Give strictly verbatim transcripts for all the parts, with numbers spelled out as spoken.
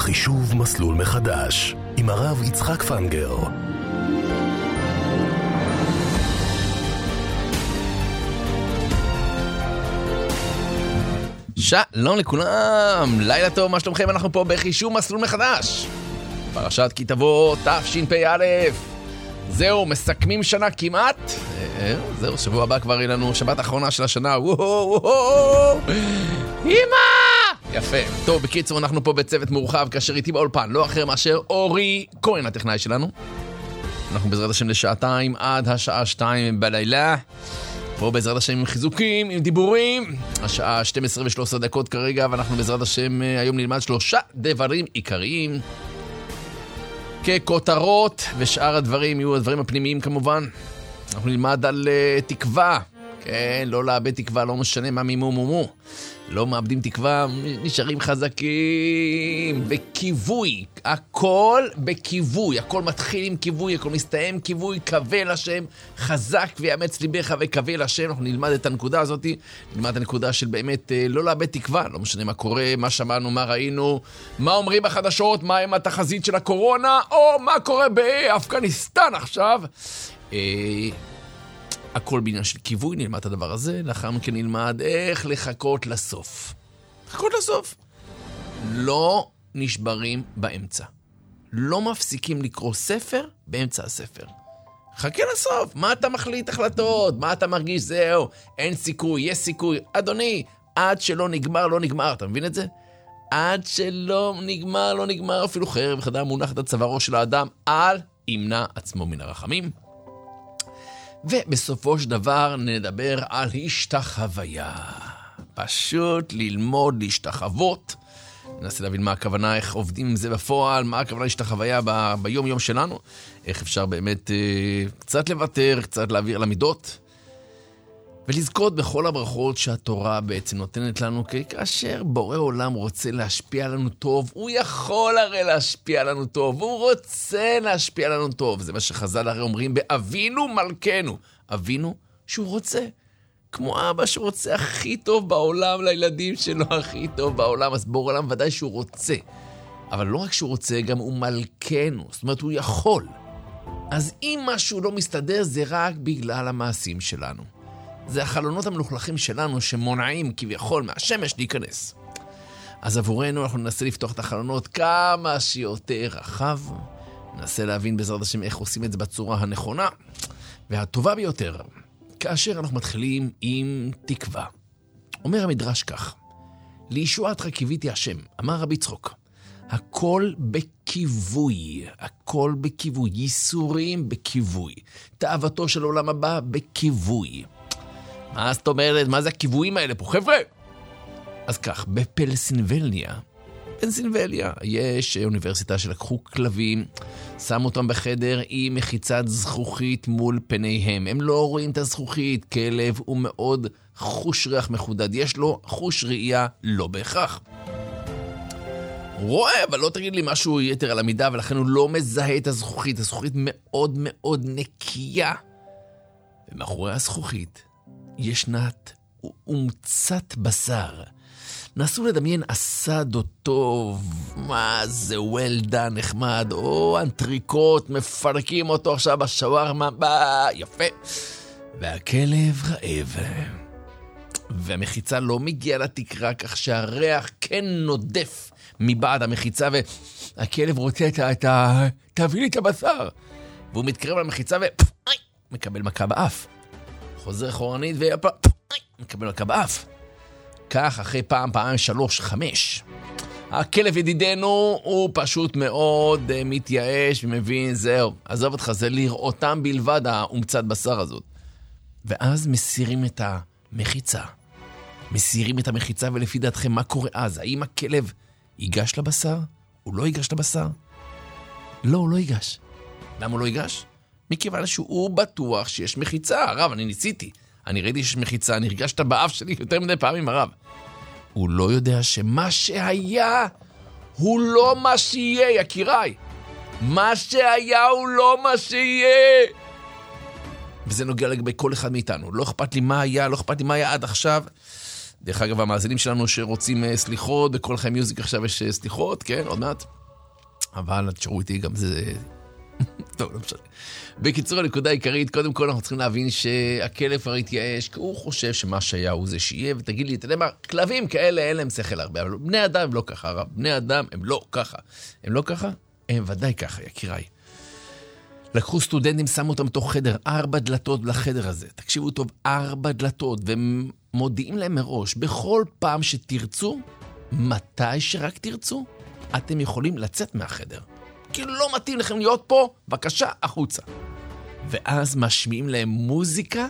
חישוב מסלול מחדש עם הרב יצחק פנגר. שלום לכולם, לילה טוב, מה שלומכם? אנחנו פה בחישוב מסלול מחדש, פרשת כי תבוא תשפ"א. זהו, מסכמים שנה כמעט. זהו, שבוע הבא כבר יהיה לנו שבת האחרונה של השנה. וואו וואו אמא! יפה. טוב, בקיצור, אנחנו פה בצוות מורחב, כאשר איתי באולפן לא אחר מאשר אורי כהן, הטכנאי שלנו. אנחנו בעזרת השם לשעתיים עד השעה שתיים בלילה, פה בעזרת השם עם חיזוקים, עם דיבורים. השעה שתים עשרה ושלוש עשרה דקות כרגע, ואנחנו בעזרת השם היום נלמד שלושה דברים עיקריים ככותרות, ושאר הדברים יהיו הדברים הפנימיים כמובן. אנחנו נלמד על uh, תקווה, כן, לא לאבד תקווה, לא משנה מה מימו מומו, לא מאבדים תקווה, נשארים חזקים. וכיווי, הכל בכיווי, הכל מתחיל עם כיווי, הכל מסתיים כיווי. קווה לשם, חזק ויאמץ ליבך וקווה לשם. אנחנו נלמד את הנקודה הזאת, נלמד את הנקודה של באמת לא לאבד תקווה, לא משנה מה קורה, מה שמענו, מה ראינו, מה אומרים בחדשות, מה עם התחזית של הקורונה, או מה קורה באפגניסטן עכשיו. הכל בעניין של כיווי, נלמד את הדבר הזה. לאחר מכן נלמד איך לחכות לסוף. לחכות לסוף. לא נשברים באמצע. לא מפסיקים לקרוא ספר באמצע הספר. חכה לסוף. מה אתה מחליט החלטות? מה אתה מרגיש? זהו, אין סיכוי, יש סיכוי. אדוני, עד שלא נגמר, לא נגמר. אתה מבין את זה? עד שלא נגמר, לא נגמר. אפילו חרב וחדה מונחת על צווארו של האדם, אל ימנע עצמו מן הרחמים. ובסופו של דבר נדבר על השתחוויה. פשוט ללמוד להשתחוות. ננסה להבין מה הכוונה, איך עובדים עם זה בפועל, מה הכוונה להשתחוויה ב- ביום יום שלנו, איך אפשר באמת אה, קצת לוותר, קצת להעביר למידות, ולזכות בכל הברכות שהתורה בעצם נותנת לנו. כי כאשר בורא עולם רוצה להשפיע לנו טוב, הוא יכול הרי להשפיע לנו טוב, הוא רוצה להשפיע לנו טוב. זה מה שחז"ל הרי אומרים באבינו מלכנו. אבינו שהוא רוצה, כמו אבא שרוצה הכי טוב בעולם לילדים שלו, הכי טוב בעולם. אז בורא עולם ודאי שהוא רוצה, אבל לא רק שהוא רוצה, גם הוא מלכנו, זאת אומרת הוא יכול. אז אם משהו לא מסתדר, זה רק בגלל המעשים שלנו. זה החלונות המלוכלכים שלנו שמונעים כביכול מהשמש להיכנס. אז עבורנו אנחנו ננסה לפתוח את החלונות כמה שיותר רחב. ננסה להבין בעזרת השם איך עושים את זה בצורה הנכונה והטובה ביותר. כאשר אנחנו מתחילים עם תקווה. אומר המדרש כך: לישועתך קיוויתי השם, אמר רבי צחוק. הכל בכיווי, הכל בכיווי, ייסורים בכיווי, תאוותו של עולם הבא בכיווי. מה זאת אומרת? מה זה הכיוויים האלה פה, חבר'ה? אז כך, בפנסילבניה, פנסילבניה, יש אוניברסיטה שלקחו כלבים, שמו אותם בחדר עם מחיצת זכוכית מול פניהם. הם לא רואים את הזכוכית, כלב הוא מאוד חוש ריח מחודד, יש לו חוש ראייה לא בהכרח. רואה, אבל לא תגיד לי משהו יתר על המידה, ולכן הוא לא מזהה את הזכוכית. הזכוכית מאוד מאוד נקייה. ומאחורי הזכוכית ישנת ומצת בשר. נסו לדמיין אסד או טוב, מה זה well done נחמד, או אנטריקוט, מפרקים אותו עכשיו בשווארמה, בא, יפה. והכלב רעב. והמחיצה לא מגיעה לתקרה, כך שהריח כן נודף מבעד המחיצה, והכלב רוצה את ה... תביא לי את הבשר. והוא מתקרב למחיצה ומקבל מכה באף. חוזר חורנית ויפה, מקבל מכה באף. כך אחרי פעם, פעם, שלוש, חמש. הכלב ידידנו הוא פשוט מאוד uh, מתייאש ומבין, זהו, עזוב אותך, זה לראותם בלבד האומצת בשר הזאת. ואז מסירים את המחיצה. מסירים את המחיצה, ולפי דעתכם מה קורה אז? האם הכלב ייגש לבשר? הוא לא ייגש לבשר? לא, הוא לא ייגש. למה הוא לא ייגש? מכיוון שהוא בטוח שיש מחיצה. הרב, אני ניסיתי. אני ראיתי שיש מחיצה, אני הרגשת באף שלי יותר מדי פעמים, הרב. הוא לא יודע שמה שהיה הוא לא מה שיהיה, יקיריי. מה שהיה הוא לא מה שיהיה. וזה נוגע לגבי כל אחד מאיתנו. לא אכפת לי מה היה, לא אכפת לי מה היה עד עכשיו. דרך אגב, המאזינים שלנו שרוצים סליחות, בכל חיים מיוזיק עכשיו יש סליחות, כן, עוד מעט. אבל תשארו איתי גם זה... טוב, לא משנה. בקיצור, הנקודה העיקרית, קודם כל אנחנו צריכים להבין שהכלב כבר התייאש, כי הוא חושב שמה שהיה הוא זה שיהיה, ותגיד לי, אתה יודע מה, כלבים כאלה אין להם שכל הרבה, אבל בני אדם הם לא ככה, הרב. בני אדם הם לא ככה. הם לא ככה? הם ודאי ככה, יקיריי. לקחו סטודנטים, שמו אותם בתוך חדר, ארבע דלתות לחדר הזה. תקשיבו טוב, ארבע דלתות, והם מודיעים להם מראש, בכל פעם שתרצו, מתי שרק תרצו, אתם יכולים לצאת מהחדר. כאילו לא מתאים לכם להיות פה, בבקשה, החוצה. ואז משמיעים להם מוזיקה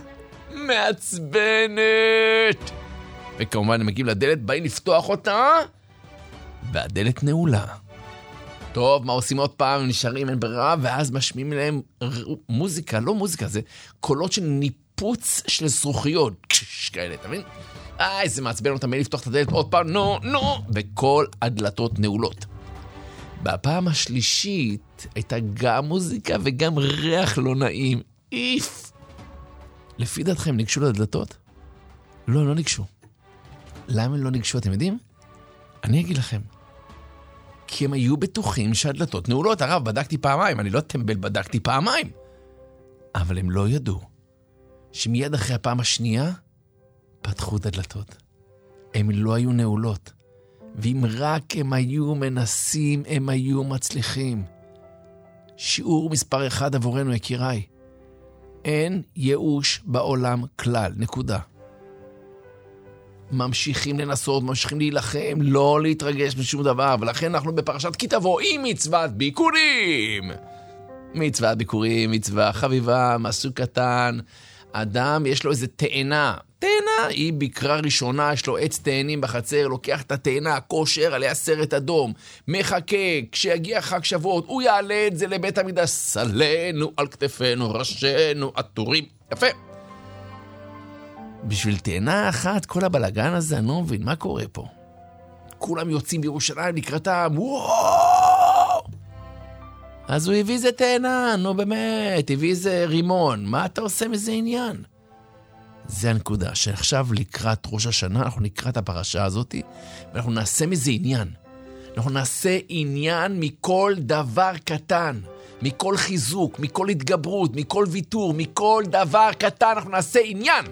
מעצבנת. וכמובן הם מגיעים לדלת, באים לפתוח אותה, והדלת נעולה. טוב, מה עושים עוד פעם? הם נשארים, אין ברירה, ואז משמיעים להם מוזיקה, לא מוזיקה, זה קולות של ניפוץ של זרוחיות, כאלה, אתה מבין? איי, זה מעצבן אותם, לפתוח את הדלת עוד פעם, נו, נו, וכל הדלתות נעולות. בפעם השלישית הייתה גם מוזיקה וגם ריח לא נעים. איף! לפי דעתכם, ניגשו לדלתות? לא, לא ניגשו. למה הם לא ניגשו, אתם יודעים? אני אגיד לכם. כי הם היו בטוחים שהדלתות נעולות. הרב, בדקתי פעמיים, אני לא טמבל, בדקתי פעמיים. אבל הם לא ידעו שמיד אחרי הפעם השנייה פתחו את הדלתות. הם לא היו נעולות. ואם רק הם היו מנסים, הם היו מצליחים. שיעור מספר אחד עבורנו, יקיריי. אין ייאוש בעולם כלל, נקודה. ממשיכים לנסות, ממשיכים להילחם, לא להתרגש משום דבר, ולכן אנחנו בפרשת כי תבוא עם מצוות ביקורים. מצוות ביקורים, מצווה חביבה, מסוג קטן. אדם יש לו איזה תאנה. תאנה היא בקרה ראשונה, יש לו עץ תאנים בחצר, לוקח את התאנה, כושר עליה סרט אדום, מחכה, כשיגיע חג שבועות, הוא יעלה את זה לבית המקדש, סלנו על כתפינו, ראשינו, עטורים. יפה. בשביל תאנה אחת, כל הבלגן הזה, אני לא מבין, מה קורה פה? כולם יוצאים בירושלים לקראתם, וואו! אז הוא הביא זה תאנה, נו באמת, הביא זה רימון, מה אתה עושה מזה עניין? זה הנקודה, שעכשיו לקראת ראש השנה, אנחנו נקרא את הפרשה הזאת, ואנחנו נעשה מזה עניין. אנחנו נעשה עניין מכל דבר קטן, מכל חיזוק, מכל התגברות, מכל ויתור, מכל דבר קטן, אנחנו נעשה עניין.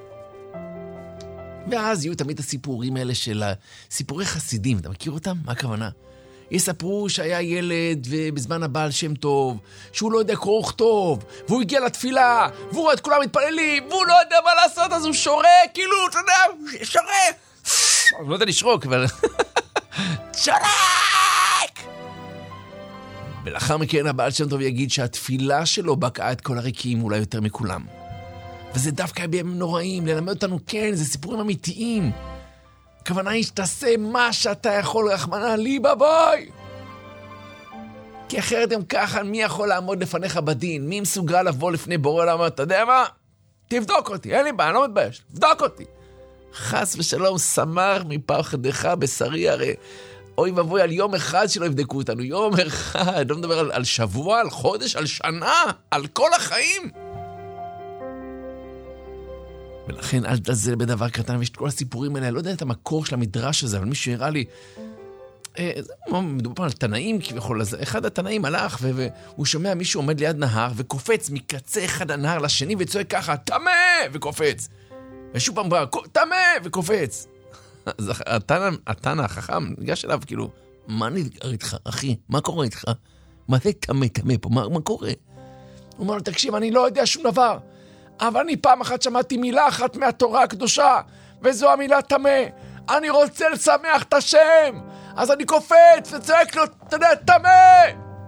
ואז יהיו תמיד הסיפורים האלה של סיפורי חסידים, אתה מכיר אותם? מה הכוונה? יספרו שהיה ילד ובזמן הבעל שם טוב, שהוא לא יודע קרוא וכתוב, והוא הגיע לתפילה, והוא רואה את כולם מתפללים, והוא לא יודע מה לעשות, אז הוא שורק, כאילו, אתה יודע, שורק. אני לא יודע לשרוק, אבל... שורק! ולאחר מכן הבעל שם טוב יגיד שהתפילה שלו בקעה את כל הריקים, אולי יותר מכולם. וזה דווקא בימים נוראים, ללמד אותנו, כן, זה סיפורים אמיתיים. הכוונה היא שתעשה מה שאתה יכול, רחמנא ליבא ביי. כי אחרת הם ככה, מי יכול לעמוד לפניך בדין? מי מסוגל לבוא לפני בורא לעמוד? אתה יודע מה? תבדוק אותי, אין לי בעיה, אני לא מתבייש. תבדוק אותי. חס ושלום, סמר מפחדך בשרי, הרי אוי ובוי על יום אחד שלא יבדקו אותנו. יום אחד, לא מדבר על, על שבוע, על חודש, על שנה, על כל החיים. ולכן אל תזל בדבר קטן, ויש את כל הסיפורים האלה, אני לא יודע את המקור של המדרש הזה, אבל מישהו הראה לי, אה, מדובר על תנאים כביכול, אז אחד התנאים הלך, והוא שומע מישהו עומד ליד נהר, וקופץ מקצה אחד הנהר לשני, וצועק ככה, תמה! וקופץ. ושוב פעם בא, תמה! וקופץ. אז התנא, התנא החכם, ניגש אליו, כאילו, מה נדגר איתך, אחי? מה קורה איתך? מה זה תמה, תמה פה? מה, מה קורה? הוא אומר לו, תקשיב, אני לא יודע שום דבר. אבל אני פעם אחת שמעתי מילה אחת מהתורה הקדושה, וזו המילה תמה. אני רוצה לשמח את השם, אז אני קופץ וצועק לו, אתה יודע, תמה!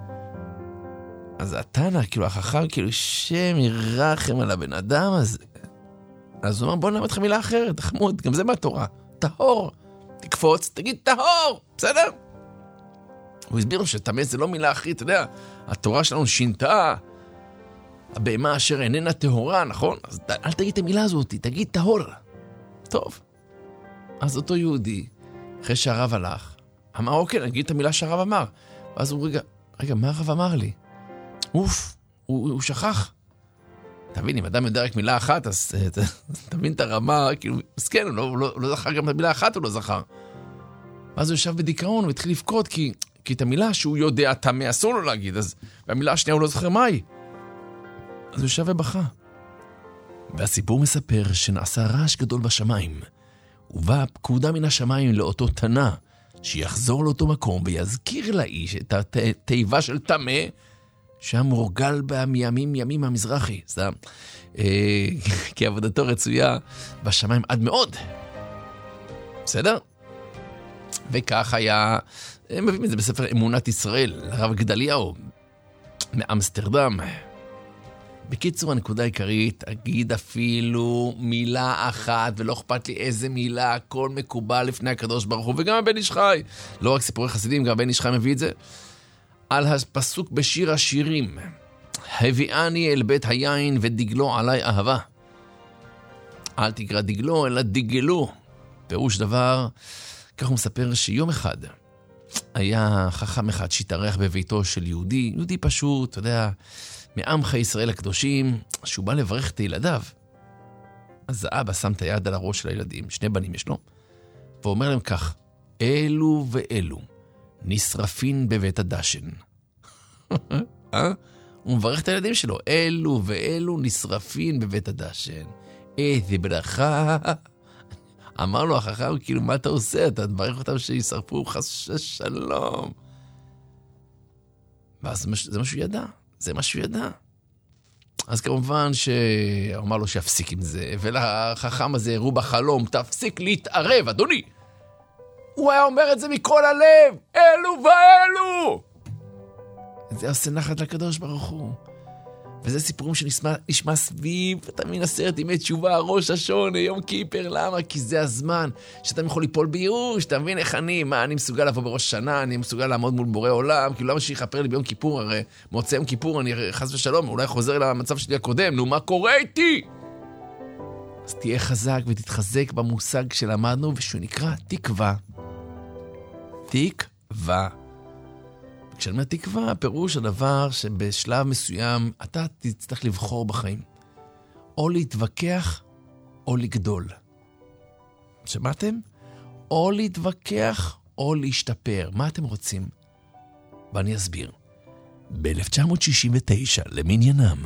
אז התנא, כאילו החכם, כאילו שם ירחם על הבן אדם הזה. אז הוא אומר, בוא נלמד לך מילה אחרת, חמוד, גם זה מהתורה. טהור. תקפוץ, תגיד טהור, בסדר? הוא הסביר לו שתמה זה לא מילה אחרת, אתה יודע, התורה שלנו שינתה, הבהמה אשר איננה טהורה, נכון? אז אל תגיד את המילה הזאת, תגיד טהור. טוב. אז אותו יהודי, אחרי שהרב הלך, אמר, אוקיי, נגיד את המילה שהרב אמר. ואז הוא, רגע, רגע, מה הרב אמר לי? אוף, הוא, הוא שכח. תבין, אם אדם יודע רק מילה אחת, אז תבין את הרמה, כאילו, מסכן, הוא לא, לא, לא זכר גם את המילה אחת, הוא לא זכר. ואז הוא ישב בדיכאון, הוא התחיל לבכות, כי כי את המילה שהוא יודע טמא אסור לו להגיד, אז והמילה השנייה הוא לא זוכר מהי. אז הוא שווה בכה. והסיפור מספר שנעשה רעש גדול בשמיים, ובא פקודה מן השמיים לאותו תנא, שיחזור לאותו מקום ויזכיר לאיש את התיבה של טמא, שהיה מורגל בה מימים ימים המזרחי. סתם. אה, כי עבודתו רצויה בשמיים עד מאוד. בסדר? וכך היה, הם מביאים את זה בספר אמונת ישראל, הרב גדליהו, מאמסטרדם. בקיצור, הנקודה העיקרית, אגיד אפילו מילה אחת, ולא אכפת לי איזה מילה, הכל מקובל לפני הקדוש ברוך הוא, וגם הבן איש חי. לא רק סיפורי חסידים, גם הבן איש חי מביא את זה. על הפסוק בשיר השירים, הביאני אל בית היין ודגלו עליי אהבה. אל תקרא דגלו, אלא דגלו. פירוש דבר, כך הוא מספר שיום אחד היה חכם אחד שהתארח בביתו של יהודי, יהודי פשוט, אתה יודע, מעמך ישראל הקדושים, שהוא בא לברך את ילדיו. אז האבא שם את היד על הראש של הילדים, שני בנים יש לו, ואומר להם כך, אלו ואלו נשרפין בבית הדשן. אה? הוא מברך את הילדים שלו, אלו ואלו נשרפין בבית הדשן. איזה ברכה. אמר לו החכם, כאילו, מה אתה עושה? אתה מברך אותם שישרפו, חס שלום. ואז זה מה שהוא ידע. זה מה שהוא ידע. אז כמובן שהוא אמר לו שיפסיק עם זה, ולחכם הזה הראו בחלום, תפסיק להתערב, אדוני. הוא היה אומר את זה מכל הלב, אלו ואלו. זה עושה נחת לקדוש ברוך הוא. וזה סיפורים שנשמע סביב, אתה מן הסרט ימי תשובה, ראש השונה, יום כיפר, למה? כי זה הזמן שאתה יכול ליפול בייאוש, אתה מבין איך אני, מה, אני מסוגל לבוא בראש שנה, אני מסוגל לעמוד מול בורא עולם, כאילו למה שיחפר לי ביום כיפור, הרי מוצא יום כיפור, אני חס ושלום, אולי חוזר למצב שלי הקודם, נו, מה קורה איתי? אז תהיה חזק ותתחזק במושג שלמדנו, ושהוא נקרא תקווה. תקווה. כשאני אומר תקווה, פירוש הדבר שבשלב מסוים אתה תצטרך לבחור בחיים. או להתווכח, או לגדול. שמעתם? או להתווכח, או להשתפר. מה אתם רוצים? ואני אסביר. ב-אלף תשע מאות שישים ותשע, למניינם,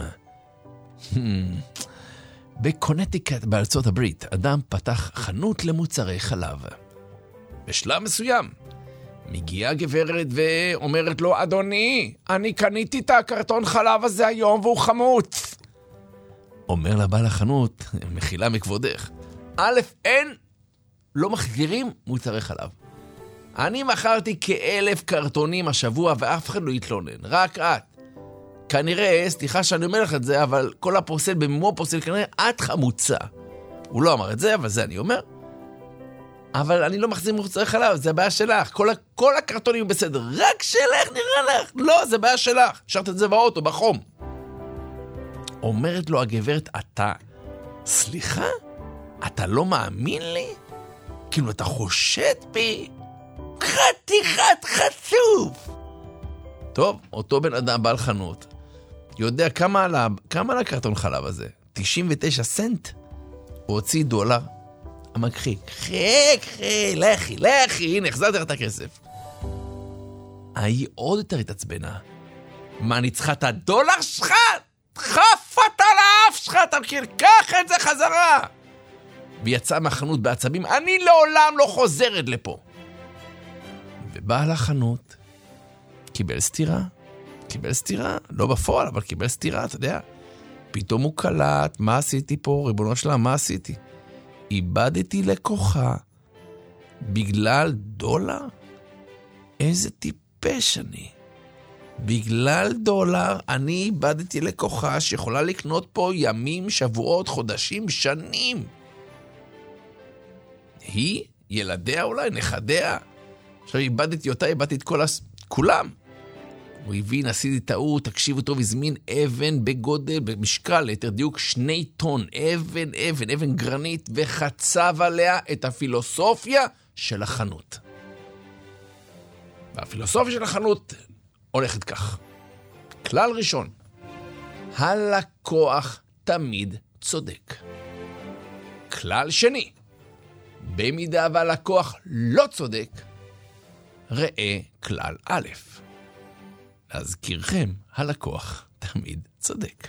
בקונטיקט בארצות הברית, אדם פתח חנות למוצרי חלב. בשלב מסוים, מגיעה גברת ואומרת לו, אדוני, אני קניתי את הקרטון חלב הזה היום והוא חמוץ. אומר לבעל החנות, מחילה מכבודך, א', אין, לא מחזירים מוצרי חלב. אני מכרתי כאלף קרטונים השבוע ואף אחד לא יתלונן, רק את. כנראה, סליחה שאני אומר לך את זה, אבל כל הפוסל במו פוסל כנראה את חמוצה. הוא לא אמר את זה, אבל זה אני אומר. אבל אני לא מחזיר מוצרי חלב, זה הבעיה שלך. כל, כל הקרטונים בסדר, רק שלך נראה לך. לא, זה הבעיה שלך. שרת את זה באוטו, בחום. אומרת לו הגברת, אתה, סליחה? אתה לא מאמין לי? כאילו אתה חושד בי? חתיכת חצוף. טוב, אותו בן אדם בעל חנות, יודע כמה על, כמה על הקרטון חלב הזה? תשעים ותשע סנט? הוא הוציא דולר. המקחי, חי, חי, לכי, לכי, הנה, החזרתי לך את הכסף. היא עוד יותר התעצבנה. מה, אני צריכה את הדולר שלך? חפת על האף שלך, אתה מכיר, קח את זה חזרה. ויצא מהחנות בעצבים, אני לעולם לא חוזרת לפה. ובעל החנות קיבל סתירה, קיבל סתירה, לא בפועל, אבל קיבל סתירה, אתה יודע. פתאום הוא קלט, מה עשיתי פה, ריבונו שלה, מה עשיתי? איבדתי לקוחה בגלל דולר? איזה טיפש אני. בגלל דולר אני איבדתי לקוחה שיכולה לקנות פה ימים, שבועות, חודשים, שנים. היא, ילדיה אולי, נכדיה. עכשיו איבדתי אותה, איבדתי את כל הס... כולם. הוא הבין, עשיתי טעות, תקשיבו טוב, הזמין אבן בגודל, במשקל, ליתר דיוק, שני טון, אבן, אבן, אבן גרנית, וחצב עליה את הפילוסופיה של החנות. והפילוסופיה של החנות הולכת כך. כלל ראשון, הלקוח תמיד צודק. כלל שני, במידה והלקוח לא צודק, ראה כלל א'. להזכירכם, הלקוח תמיד צודק.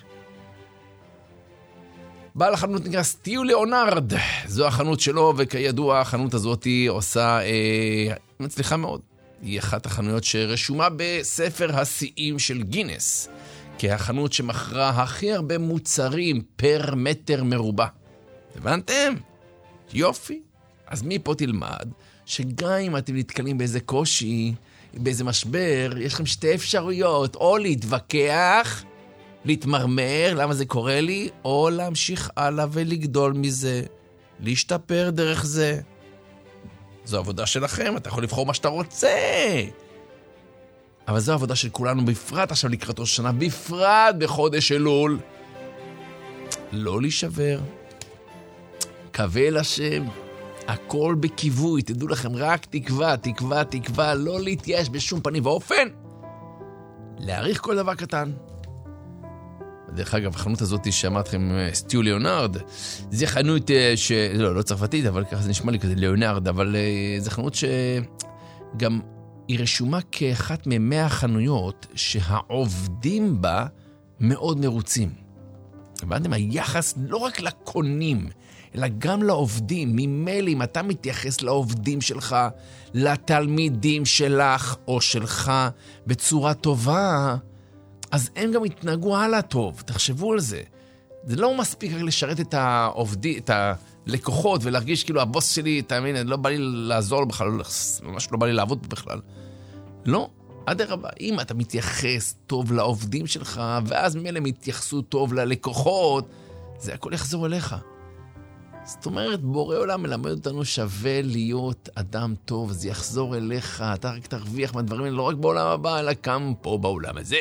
בעל החנות נקרא סטיו ליאונרד, זו החנות שלו, וכידוע החנות הזאת עושה, אה, מצליחה מאוד. היא אחת החנויות שרשומה בספר השיאים של גינס, כהחנות שמכרה הכי הרבה מוצרים פר מטר מרובע. הבנתם? יופי. אז מפה תלמד שגם אם אתם נתקלים באיזה קושי, באיזה משבר, יש לכם שתי אפשרויות, או להתווכח, להתמרמר, למה זה קורה לי, או להמשיך הלאה ולגדול מזה, להשתפר דרך זה. זו עבודה שלכם, אתה יכול לבחור מה שאתה רוצה. אבל זו עבודה של כולנו, בפרט עכשיו לקראת ראש השנה, בפרט בחודש אלול. לא להישבר. קווה לשם. הכל בכיווי, תדעו לכם, רק תקווה, תקווה, תקווה, לא להתייאש בשום פנים ואופן. להעריך כל דבר קטן. דרך אגב, החנות הזאת שאמרת לכם, סטיו ליאונרד, זה חנות ש... לא, לא צרפתית, אבל ככה זה נשמע לי כזה ליאונרד, אבל זה חנות שגם היא רשומה כאחת ממאה חנויות שהעובדים בה מאוד מרוצים. הבנתם? היחס לא רק לקונים, אלא גם לעובדים. ממילא אם אתה מתייחס לעובדים שלך, לתלמידים שלך או שלך בצורה טובה, אז הם גם יתנהגו הלאה טוב. תחשבו על זה. זה לא מספיק רק לשרת את העובדים, את הלקוחות, ולהרגיש כאילו הבוס שלי, תאמין, לא בא לי לעזור לו בכלל, ממש לא בא לי לעבוד בכלל. לא. עד הרבה, אם אתה מתייחס טוב לעובדים שלך, ואז ממילא הם יתייחסו טוב ללקוחות, זה הכל יחזור אליך. זאת אומרת, בורא עולם מלמד אותנו שווה להיות אדם טוב, זה יחזור אליך, אתה רק תרוויח מהדברים האלה, לא רק בעולם הבא, אלא גם פה בעולם הזה.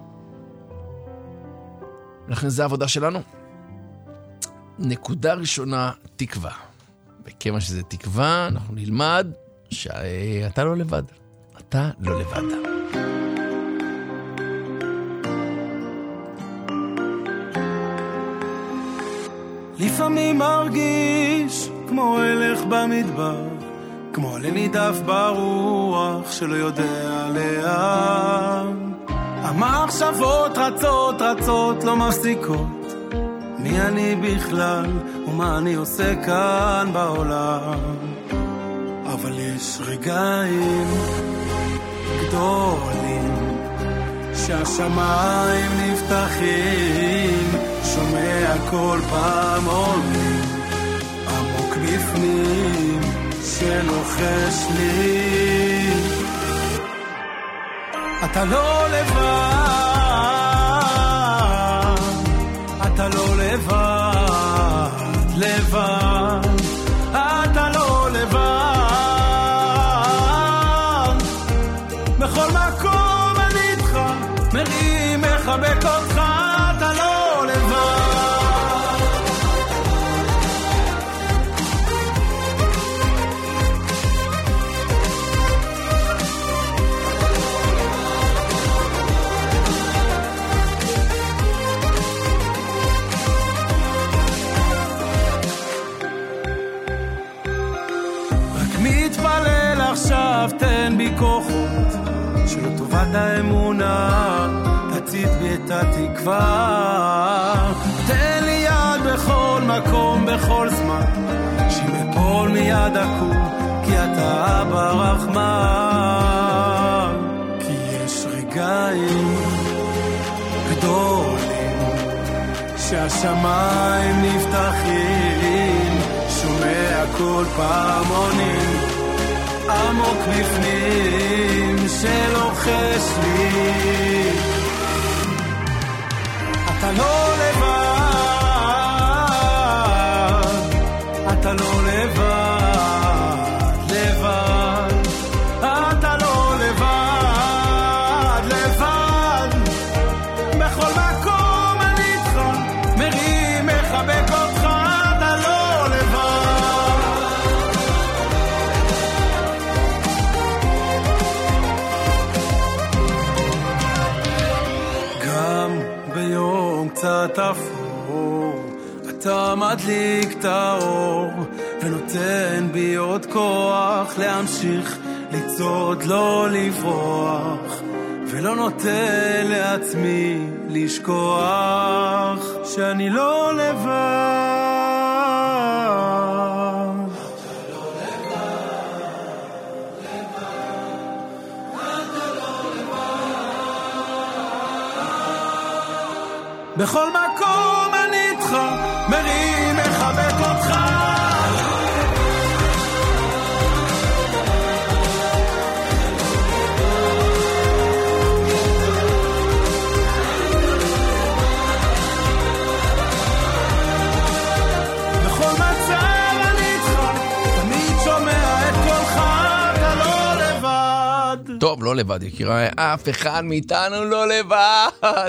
לכן זה העבודה שלנו. נקודה ראשונה, תקווה. וכמה שזה תקווה, אנחנו נלמד שאתה לא לבד. אתה לא לבד. לפעמים מרגיש כמו הלך במדבר, כמו לנידף ברוח שלא יודע לאן. המחשבות רצות רצות לא מפסיקות, מי אני בכלל ומה אני עושה כאן בעולם. אבל יש רגעים גדולים שהשמיים נפתחים, שומע כל פעם עולים עמוק בפנים שלוחש לי אתה לא לבד, אתה לא לבד, לבד, אתה לא לבד. בכל מקום אני איתך, מרים מחבק אותך, אתה לא לבד. עכשיו תן בי כוחות שלטובת האמונה תצית בי את התקווה. תן לי יד בכל מקום בכל זמן, שמפול מיד אקום כי אתה אבא רחמן. כי יש רגעים גדולים שהשמיים נפתחים, שומע כל פעמונים עמוק בפנים שלוחש לי אתה לא לבד, אתה לא לבד, לבד, אתה לא לבד, לבד. בכל מקום אני איתך, מרים מחבק אותך, אתה לא לבד. קצת אפור אתה מדליק את האור ונותן בי עוד כוח להמשיך סוד לא לברוח, ולא נוטה לעצמי לשכוח שאני לא לבד. בכל מקום אני איתך, מרים, מחבק אותך. בכל מצב אני איתך, תמיד שומע את קולך, אתה לא לבד. טוב, לא לבד, יקירה, אף אחד מאיתנו לא לבד.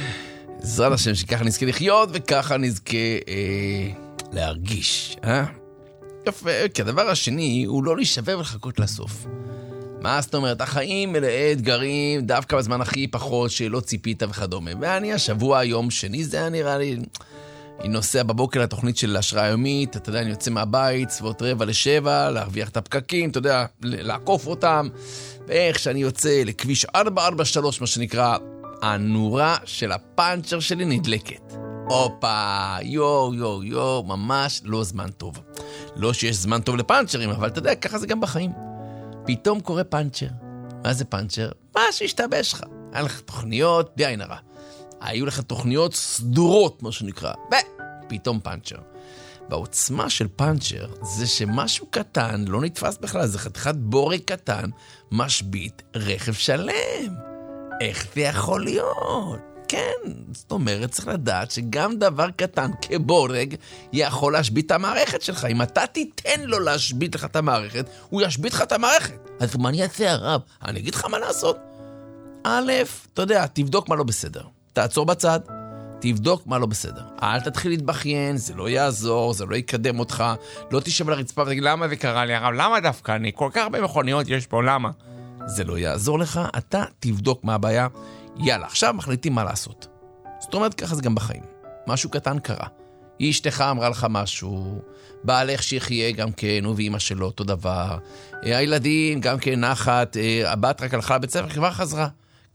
עזרת השם שככה נזכה לחיות וככה נזכה אה, להרגיש, אה? יפה, כי הדבר השני הוא לא להישבר ולחכות לסוף. מה זאת אומרת? החיים מלאי אתגרים, דווקא בזמן הכי פחות שלא ציפית וכדומה. ואני השבוע היום שני, זה היה נראה לי, אני נוסע בבוקר לתוכנית של השראה יומית, אתה יודע, אני יוצא מהבית, סביבות רבע לשבע, להרוויח את הפקקים, אתה יודע, לעקוף אותם, ואיך שאני יוצא לכביש ארבע ארבע שלוש, מה שנקרא, הנורה של הפאנצ'ר שלי נדלקת. אופה, יו, יו, יו, ממש לא זמן טוב. לא שיש זמן טוב לפאנצ'רים, אבל אתה יודע, ככה זה גם בחיים. פתאום קורה פאנצ'ר. מה זה פאנצ'ר? מה שהשתבש לך. היה לך תוכניות, די עין הרע. היו לך תוכניות סדורות, מה שנקרא. ופתאום פאנצ'ר. והעוצמה של פאנצ'ר זה שמשהו קטן לא נתפס בכלל, זה חתיכת בורג קטן, משבית רכב שלם. איך זה יכול להיות? כן, זאת אומרת, צריך לדעת שגם דבר קטן כבורג יכול להשבית את המערכת שלך. אם אתה תיתן לו להשבית לך את המערכת, הוא ישבית לך את המערכת. אז מה אני אעשה הרב? אני אגיד לך מה לעשות. א', אתה יודע, תבדוק מה לא בסדר. תעצור בצד, תבדוק מה לא בסדר. אל תתחיל להתבכיין, זה לא יעזור, זה לא יקדם אותך. לא תשב על הרצפה ותגיד, למה זה קרה לי הרב? למה דווקא אני? כל כך הרבה מכוניות יש פה, למה? זה לא יעזור לך, אתה תבדוק מה הבעיה. יאללה, עכשיו מחליטים מה לעשות. זאת אומרת, ככה זה גם בחיים. משהו קטן קרה. אשתך אמרה לך משהו, בעלך שיחיה גם כן, הוא ואמא שלו אותו דבר. הילדים גם כן נחת, הבת רק הלכה לבית ספר, כבר חזרה.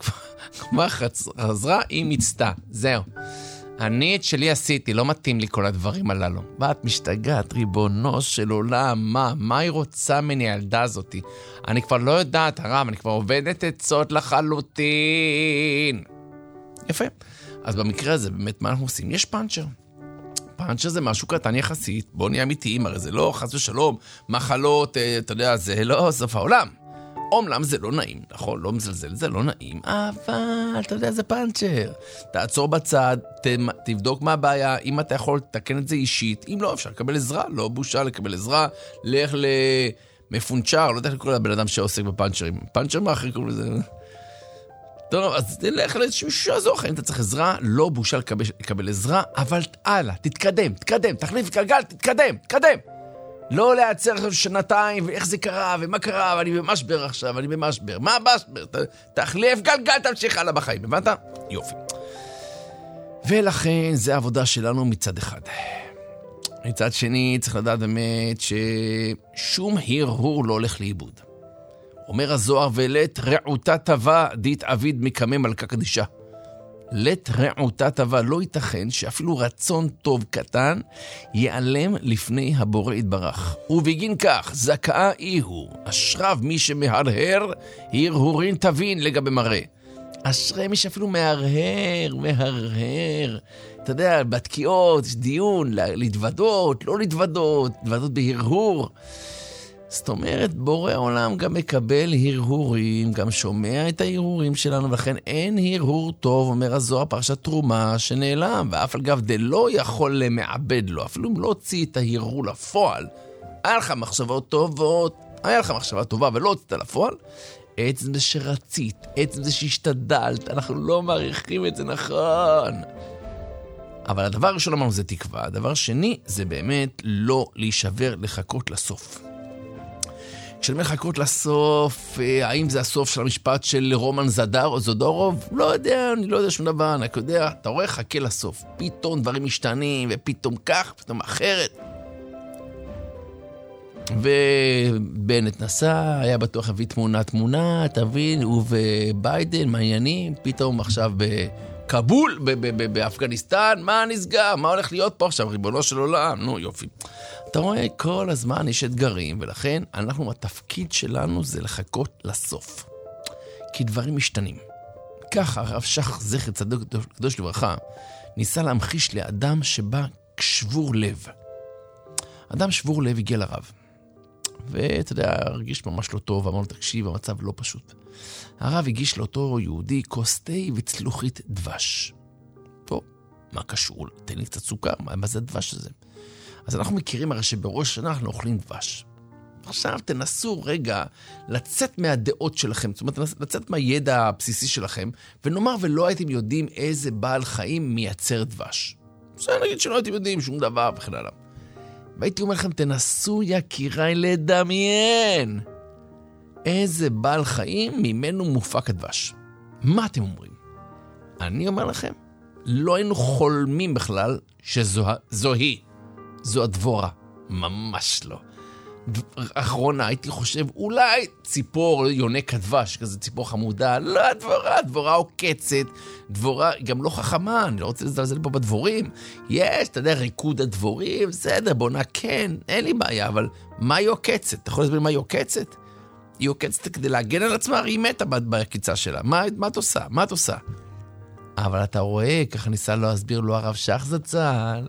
כבר חזרה, היא מצטה. זהו. אני את שלי עשיתי, לא מתאים לי כל הדברים הללו. ואת משתגעת, ריבונו של עולם, מה? מה היא רוצה מני הילדה הזאתי? אני כבר לא יודעת, הרב, אני כבר עובדת עצות לחלוטין. יפה. אז במקרה הזה, באמת, מה אנחנו עושים? יש פאנצ'ר. פאנצ'ר זה משהו קטן יחסית, בוא נהיה אמיתיים, הרי זה לא חס ושלום, מחלות, אתה יודע, זה לא סוף העולם. אומנם זה לא נעים, נכון? לא מזלזל, זה לא נעים, אבל אתה יודע, זה פאנצ'ר. תעצור בצד, ת, תבדוק מה הבעיה, אם אתה יכול לתקן את זה אישית, אם לא, אפשר לקבל עזרה, לא בושה לקבל עזרה, לך למפונצ'ר, לא יודע לקרוא לבן אדם שעוסק בפאנצ'רים, פאנצ'ר מה אחרי קוראים לזה? טוב, אז לך לאיזשהו שעזור, אם אתה צריך עזרה, לא בושה לקבל, לקבל עזרה, אבל הלאה, תתקדם, תתקדם, תחליף גלגל, תתקדם, תתקדם. לא להיעצר שנתיים, ואיך זה קרה, ומה קרה, ואני במשבר עכשיו, אני במשבר. מה המשבר? תחליף גלגל, תמשיך הלאה בחיים, הבנת? יופי. ולכן, זה העבודה שלנו מצד אחד. מצד שני, צריך לדעת באמת ששום הרהור לא הולך לאיבוד. אומר הזוהר, ולת רעותה טבע, דית עביד מקמא מלכה קדישה. לת רעותה טבע, לא ייתכן שאפילו רצון טוב קטן ייעלם לפני הבורא יתברך. ובגין כך, זכאה איהו, אשריו מי שמהרהר, הרהורין תבין לגבי מראה. אשרי מי שאפילו מהרהר, מהרהר. אתה יודע, בתקיעות, דיון, להתוודות, לא להתוודות, להתוודות בהרהור. זאת אומרת, בורא העולם גם מקבל הרהורים, גם שומע את ההרהורים שלנו, ולכן אין הרהור טוב, אומר הזוהר פרשת תרומה, שנעלם, ואף על גב דלא יכול למעבד לו, אפילו אם לא הוציא את ההרהור לפועל, היה לך מחשבות טובות, היה לך מחשבה טובה ולא הוצאת לפועל, עצם זה שרצית, עצם זה שהשתדלת, אנחנו לא מעריכים את זה נכון. אבל הדבר הראשון אמרנו זה תקווה, הדבר שני זה באמת לא להישבר, לחכות לסוף. כשאני מחכות לסוף, האם זה הסוף של המשפט של רומן זדר או זודורוב? לא יודע, אני לא יודע שום דבר, אני יודע, אתה רואה, חכה לסוף. פתאום דברים משתנים, ופתאום כך, פתאום אחרת. ובנט נסע, היה בטוח הביא תמונה תמונה, תבין, הוא וביידן, מעניינים, פתאום עכשיו בקבול, באפגניסטן, מה נסגר? מה הולך להיות פה עכשיו? ריבונו של עולם, נו יופי. אתה רואה, כל הזמן יש אתגרים, ולכן אנחנו, התפקיד שלנו זה לחכות לסוף. כי דברים משתנים. ככה הרב שך זכר צדיק קדוש לברכה, ניסה להמחיש לאדם שבא שבור לב. אדם שבור לב הגיע לרב. ואתה יודע, הרגיש ממש לא טוב, אמר לו, תקשיב, המצב לא פשוט. הרב הגיש לאותו יהודי כוס תה וצלוחית דבש. פה, מה קשור? תן לי קצת סוכר, מה, מה זה הדבש הזה? אז אנחנו מכירים הרי שבראש שנה אנחנו אוכלים דבש. עכשיו תנסו רגע לצאת מהדעות שלכם, זאת אומרת, לצאת מהידע הבסיסי שלכם, ונאמר ולא הייתם יודעים איזה בעל חיים מייצר דבש. זה נגיד שלא הייתם יודעים שום דבר וכן הלאה. והייתי אומר לכם, תנסו יקיריי לדמיין איזה בעל חיים ממנו מופק הדבש. מה אתם אומרים? אני אומר לכם, לא היינו חולמים בכלל שזו היא. זו הדבורה. ממש לא. אחרונה הייתי חושב, אולי ציפור יונק הדבש, כזה ציפור חמודה. לא, הדבורה, דבורה עוקצת. דבורה גם לא חכמה, אני לא רוצה לזלזל פה בדבורים. יש, אתה יודע, ריקוד הדבורים, בסדר, בונה כן, אין לי בעיה, אבל מה היא עוקצת? אתה יכול להסביר מה היא עוקצת? היא עוקצת כדי להגן על עצמה, היא מתה בקיצה שלה. מה, מה את עושה? מה את עושה? אבל אתה רואה, ככה ניסה לו להסביר לו הרב שך זצ"ל,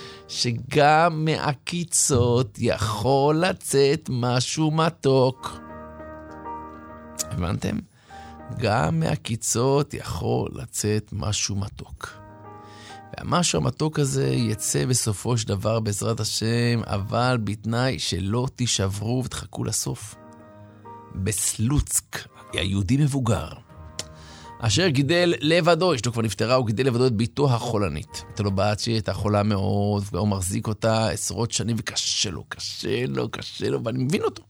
שגם מהקיצות יכול לצאת משהו מתוק. הבנתם? גם מהקיצות יכול לצאת משהו מתוק. והמשהו המתוק הזה יצא בסופו של דבר בעזרת השם, אבל בתנאי שלא תישברו ותחכו לסוף. בסלוצק, היהודי מבוגר, אשר גידל לבדו, אשתו כבר נפטרה, הוא גידל לבדו את ביתו החולנית. הייתה לו בת שהייתה חולה מאוד, והוא מחזיק אותה עשרות שנים, וקשה לו, קשה לו, קשה לו, ואני מבין אותו.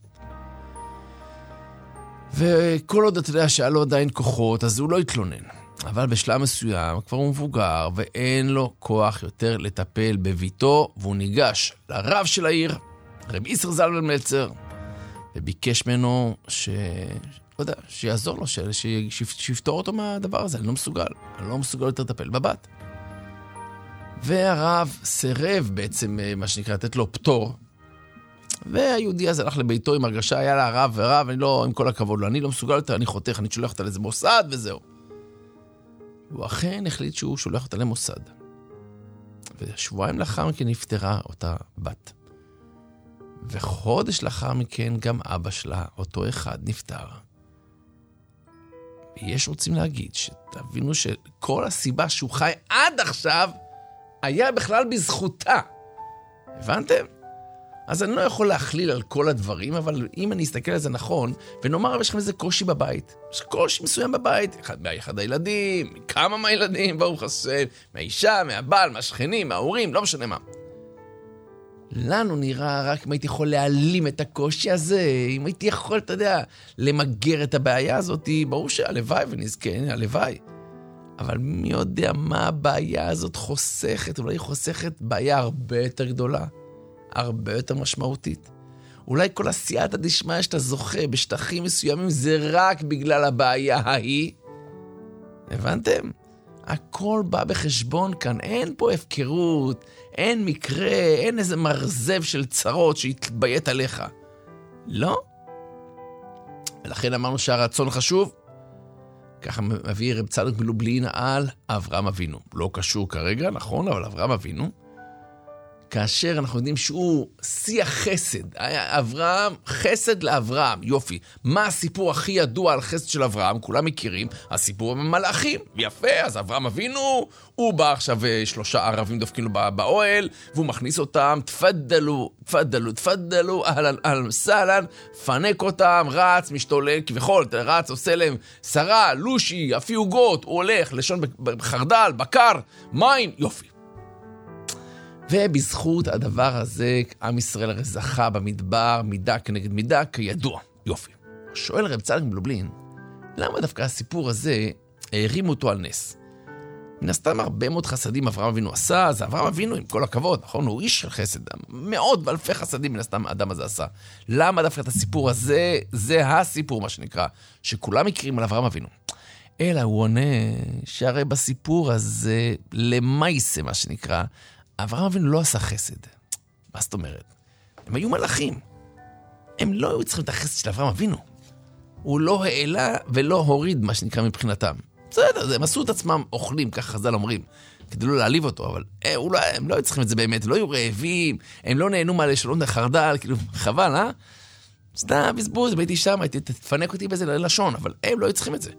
וכל עוד אתה יודע שהיה לו עדיין כוחות, אז הוא לא התלונן. אבל בשלב מסוים, כבר הוא מבוגר, ואין לו כוח יותר לטפל בביתו, והוא ניגש לרב של העיר, רבי ישראל זלמן מלצר, וביקש ממנו ש... לא יודע, שיעזור לו, שיפתור אותו מהדבר הזה, אני לא מסוגל, אני לא מסוגל יותר לטפל בבת. והרב סירב בעצם, מה שנקרא, לתת לו פטור, והיהודי הזה הלך לביתו עם הרגשה, היה לה הרב ורב, אני לא, עם כל הכבוד לו, אני לא מסוגל יותר, אני חותך, אני שולח אותה לאיזה מוסד וזהו. הוא אכן החליט שהוא שולח אותה למוסד. ושבועיים לאחר מכן נפטרה אותה בת. וחודש לאחר מכן גם אבא שלה, אותו אחד, נפטר. ויש רוצים להגיד שתבינו שכל הסיבה שהוא חי עד עכשיו היה בכלל בזכותה. הבנתם? אז אני לא יכול להכליל על כל הדברים, אבל אם אני אסתכל על זה נכון, ונאמר, יש לכם איזה קושי בבית. יש קושי מסוים בבית. אחד מאחד הילדים, כמה מהילדים, ברוך השם, מהאישה, מהבעל, מהשכנים, מההורים, לא משנה מה. לנו נראה רק אם הייתי יכול להעלים את הקושי הזה, אם הייתי יכול, אתה יודע, למגר את הבעיה הזאת, ברור שהלוואי ונזכה, הלוואי. אבל מי יודע מה הבעיה הזאת חוסכת, אולי היא חוסכת בעיה הרבה יותר גדולה, הרבה יותר משמעותית. אולי כל הסייעתא דשמיא שאתה זוכה בשטחים מסוימים, זה רק בגלל הבעיה ההיא. הבנתם? הכל בא בחשבון כאן, אין פה הפקרות, אין מקרה, אין איזה מרזב של צרות שהתביית עליך. לא? ולכן אמרנו שהרצון חשוב. ככה מביא רב צדוק מלובלין על אברהם אבינו. לא קשור כרגע, נכון, אבל אברהם אבינו. כאשר אנחנו יודעים שהוא שיח חסד, אברהם, חסד לאברהם, יופי. מה הסיפור הכי ידוע על חסד של אברהם? כולם מכירים, הסיפור עם המלאכים. יפה, אז אברהם אבינו, הוא בא עכשיו שלושה ערבים דופקים לו באוהל, והוא מכניס אותם, תפדלו, תפדלו, תפדלו, אהלן, אהלן, סהלן, פנק אותם, רץ, משתולל, כביכול, רץ, עושה להם שרה, לושי, אפי עוגות, הוא הולך, לשון בחרדל, בקר, מים, יופי. ובזכות הדבר הזה, עם ישראל הרי זכה במדבר, מידה כנגד מידה, כידוע. יופי. שואל רב צדוק מלובלין, למה דווקא הסיפור הזה הרים אותו על נס? מן הסתם הרבה מאוד חסדים אברהם אבינו עשה, זה אברהם אבינו עם כל הכבוד, נכון? הוא איש של חסד, מאות ואלפי חסדים מן הסתם האדם הזה עשה. למה דווקא את הסיפור הזה, זה הסיפור מה שנקרא, שכולם מכירים על אברהם אבינו. אלא הוא עונה שהרי בסיפור הזה, למעשה מה שנקרא, אברהם אבינו לא עשה חסד. מה זאת אומרת? הם היו מלאכים. הם לא היו צריכים את החסד של אברהם אבינו. הוא לא העלה ולא הוריד מה שנקרא מבחינתם. בסדר, הם עשו את עצמם אוכלים, כך חז"ל אומרים, כדי לא להעליב אותו, אבל אה, אולי, הם לא היו צריכים את זה באמת, לא היו רעבים, הם לא נהנו מהלה שלא חרדל, כאילו, חבל, אה? סתם, בזבוז, הייתי שם, הייתי, תפנק אותי בזה ללשון, אבל הם לא היו צריכים את זה.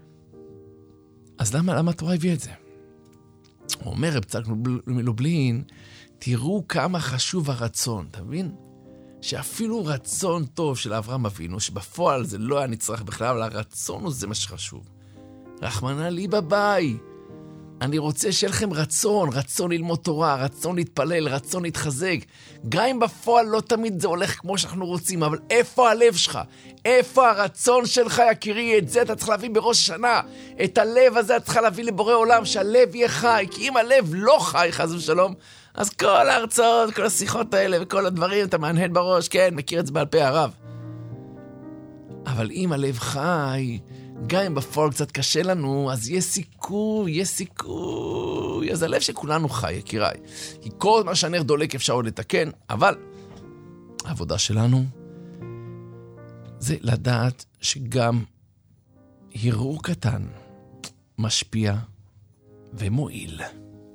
אז למה, למה התורה הביא את זה? הוא אומר, רב צדוק מלובלין, תראו כמה חשוב הרצון, אתה מבין? שאפילו רצון טוב של אברהם אבינו, שבפועל זה לא היה נצרך בכלל, אבל הרצון הוא זה מה שחשוב. רחמנא לי בביי. אני רוצה שיהיה לכם רצון, רצון ללמוד תורה, רצון להתפלל, רצון להתחזק. גם אם בפועל לא תמיד זה הולך כמו שאנחנו רוצים, אבל איפה הלב שלך? איפה הרצון שלך, יקירי? את זה אתה צריך להביא בראש השנה. את הלב הזה אתה צריך להביא לבורא עולם, שהלב יהיה חי. כי אם הלב לא חי, חס ושלום, אז כל ההרצאות, כל השיחות האלה וכל הדברים, אתה מהנהן בראש, כן, מכיר את זה בעל פה הרב. אבל אם הלב חי, גם אם בפועל קצת קשה לנו, אז יש סיכוי, יש סיכוי. אז הלב שכולנו חי, יקיריי. כי כל מה שהנר דולק אפשר עוד לתקן, אבל העבודה שלנו זה לדעת שגם הרהור קטן משפיע ומועיל.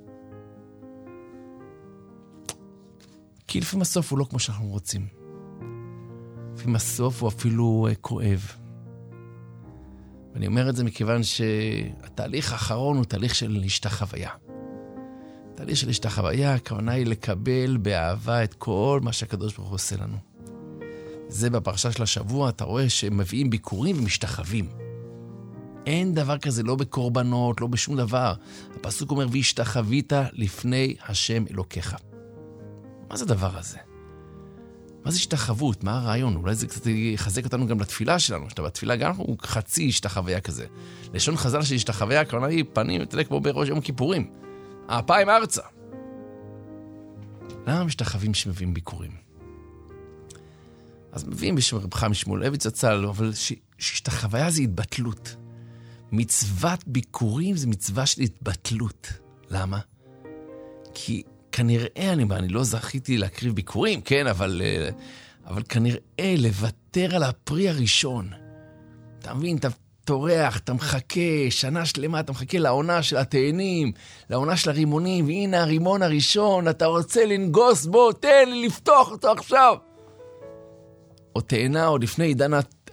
כי לפעמים הסוף הוא לא כמו שאנחנו רוצים. לפעמים הסוף הוא אפילו כואב. ואני אומר את זה מכיוון שהתהליך האחרון הוא תהליך של השתחוויה. תהליך של השתחוויה, הכוונה היא לקבל באהבה את כל מה שהקדוש ברוך הוא עושה לנו. זה בפרשה של השבוע, אתה רואה שהם מביאים ביקורים ומשתחווים. אין דבר כזה, לא בקורבנות, לא בשום דבר. הפסוק אומר, והשתחווית לפני השם אלוקיך. מה זה הדבר הזה? מה זה השתחוות? מה הרעיון? אולי זה קצת יחזק אותנו גם לתפילה שלנו, שאתה בתפילה גם הוא חצי השתחוויה כזה. לשון חז"ל של השתחוויה, הכוונה היא פנים, תראה כמו בראש יום כיפורים. האפיים ארצה. למה משתחווים שמביאים ביקורים? אז מביאים בשם רב חיים שמואלביץ זצ"ל, אבל שהשתחוויה זה התבטלות. מצוות ביקורים זה מצווה של התבטלות. למה? כי כנראה, אני, אני לא זכיתי להקריב ביקורים, כן, אבל, אבל כנראה לוותר על הפרי הראשון. אתה מבין, אתה תורח, אתה מחכה, שנה שלמה, אתה מחכה לעונה של התאנים, לעונה של הרימונים, והנה הרימון הראשון, אתה רוצה לנגוס בו, תן לי לפתוח אותו עכשיו. או תאנה, או לפני עידן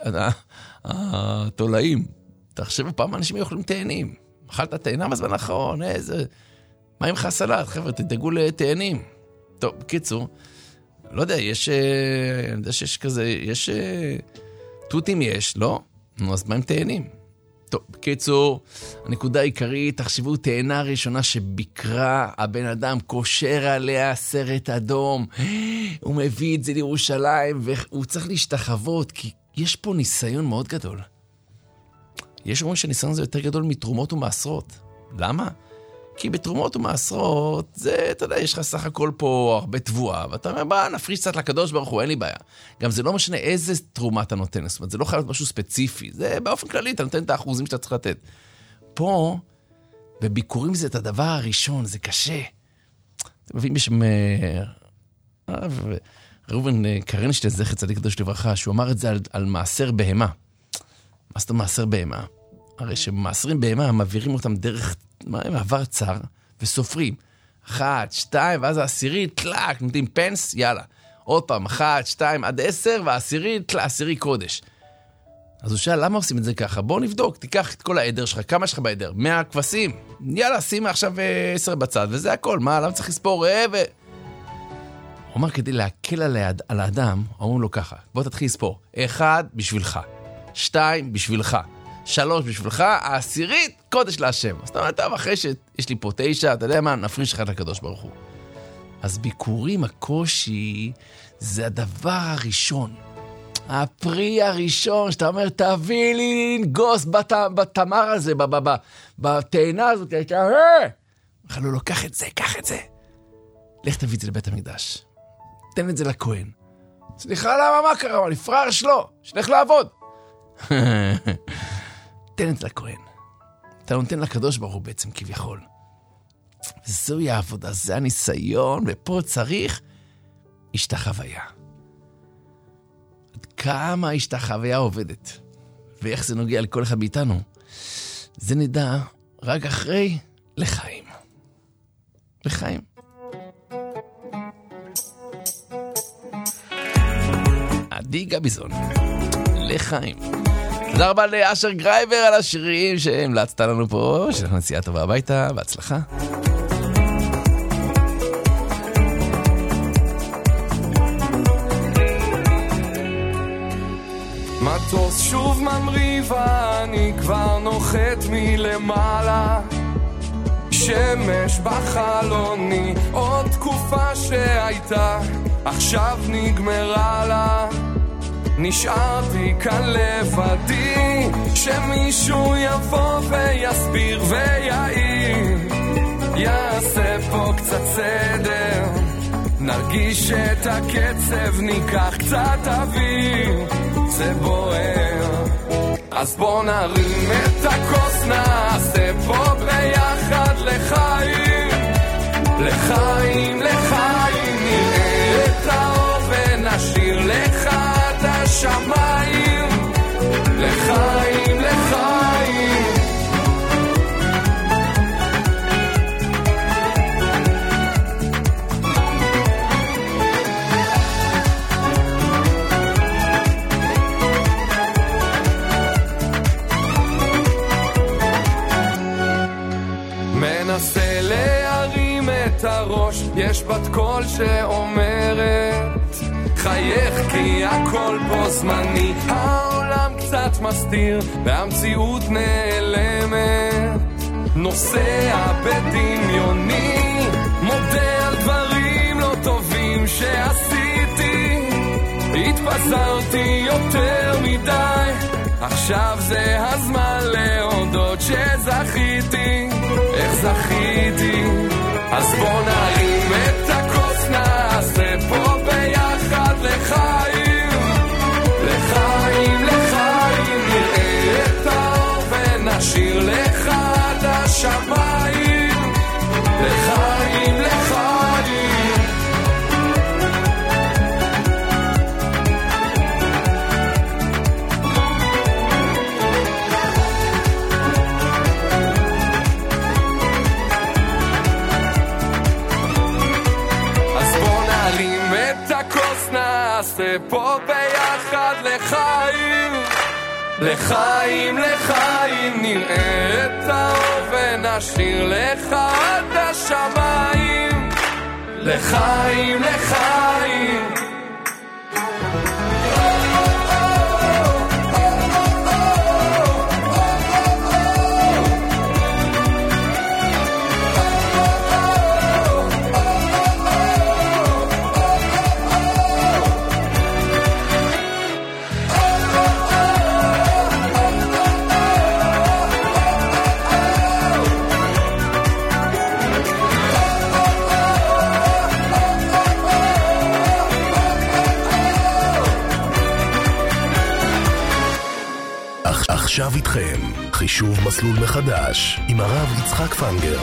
התולעים. תחשב פעם אנשים יכולים תאנים. אכלת תאנה בזמן האחרון, איזה... מה עם חסלת? חבר'ה, תדאגו לתאנים. טוב, בקיצור, לא יודע, יש... אני יודע שיש כזה... יש... תותים יש, לא? נו, אז מה עם תאנים? טוב, בקיצור, הנקודה העיקרית, תחשבו, תאנה הראשונה שביקרה הבן אדם, קושר עליה סרט אדום, הוא מביא את זה לירושלים, והוא צריך להשתחוות, כי יש פה ניסיון מאוד גדול. יש אומרים שהניסיון הזה יותר גדול מתרומות ומעשרות. למה? כי בתרומות ומעשרות, זה, אתה יודע, יש לך סך הכל פה הרבה תבואה, ואתה אומר, בוא, נפריש קצת לקדוש ברוך הוא, אין לי בעיה. גם זה לא משנה איזה תרומה אתה נותן, זאת אומרת, זה לא חייב להיות משהו ספציפי, זה באופן כללי, אתה נותן את האחוזים שאתה צריך לתת. פה, בביקורים זה את הדבר הראשון, זה קשה. אתם מביאים בשם ראובן קרנשטיין, זכר צדיק קדוש לברכה, שהוא אמר את זה על, על מעשר בהמה. מה זאת מעשר בהמה? הרי שמעשרים בהמה, מעבירים אותם דרך מעבר צר, וסופרים. אחת, שתיים, ואז העשירית, טלק, נותנים פנס, יאללה. עוד פעם, אחת, שתיים, עד עשר, והעשירית, טלק, עשירי קודש. אז הוא שאל, למה עושים את זה ככה? בוא נבדוק, תיקח את כל העדר שלך, כמה יש לך בעדר? מאה כבשים. יאללה, שים עכשיו עשר בצד, וזה הכל. מה, למה צריך לספור? ו... הוא אומר, כדי להקל על, היד, על האדם, אומרים לו ככה, בוא תתחיל לספור. אחד, בשבילך. שתיים, בשבילך. שלוש בשבילך, העשירית, קודש להשם. אז אתה אומר, טוב, אחרי שיש לי פה תשע, אתה יודע מה, נפריש אחד לקדוש ברוך הוא. אז ביקורים, הקושי, זה הדבר הראשון. הפרי הראשון, שאתה אומר, תביא לי לנגוס בת, בתמר הזה, בתאנה הזאת, הייתה, אה! אמר לו, לא, קח את זה, קח את זה. לך תביא את זה לבית המקדש. תן את זה לכהן. סליחה, למה, מה קרה? אני פראייר שלו, שלך לעבוד. תן את זה לכהן. אתה נותן לקדוש ברוך הוא בעצם כביכול. וזוהי העבודה, זה הניסיון, ופה צריך השתחוויה. עד כמה השתחוויה עובדת, ואיך זה נוגע לכל אחד מאיתנו, זה נדע רק אחרי לחיים. לחיים. עדי גביזון, לחיים. תודה רבה לאשר גרייבר על השירים שהמלצת לנו פה, שאנחנו נסיעה טובה הביתה, בהצלחה. מטוס שוב ממריא ואני כבר נוחת מלמעלה, שמש בחלוני, עוד תקופה שהייתה עכשיו נגמרה לה. נשארתי כאן לבדי, שמישהו יבוא ויסביר ויעיר, יעשה פה קצת סדר, נרגיש את הקצב, ניקח קצת אוויר, זה בוער. אז בוא נרים את הכוס, נעשה פה ביחד לחיים, לחיים, לחיים, נראה את האור ונשאיר לך את השמיים, לחיים, לחיים. מנסה להרים את הראש, יש בת קול שאומרת חייך כי הכל בו זמני, העולם קצת מסתיר והמציאות נעלמת, נוסע בדמיוני, מודה על דברים לא טובים שעשיתי, התפזרתי יותר מדי, עכשיו זה הזמן להודות שזכיתי, איך זכיתי. אז בוא נרים את הכוס, נעשה פה ביחד לחיים, לחיים, לחיים, נראה את האור ונשאיר לך את השמיים, לחיים, לחיים. נעשה פה ביחד לחיים, לחיים, לחיים, נראה את האור ונשאיר לך את השמיים, לחיים, לחיים. עכשיו איתכם, חישוב מסלול מחדש, עם הרב יצחק פנגר.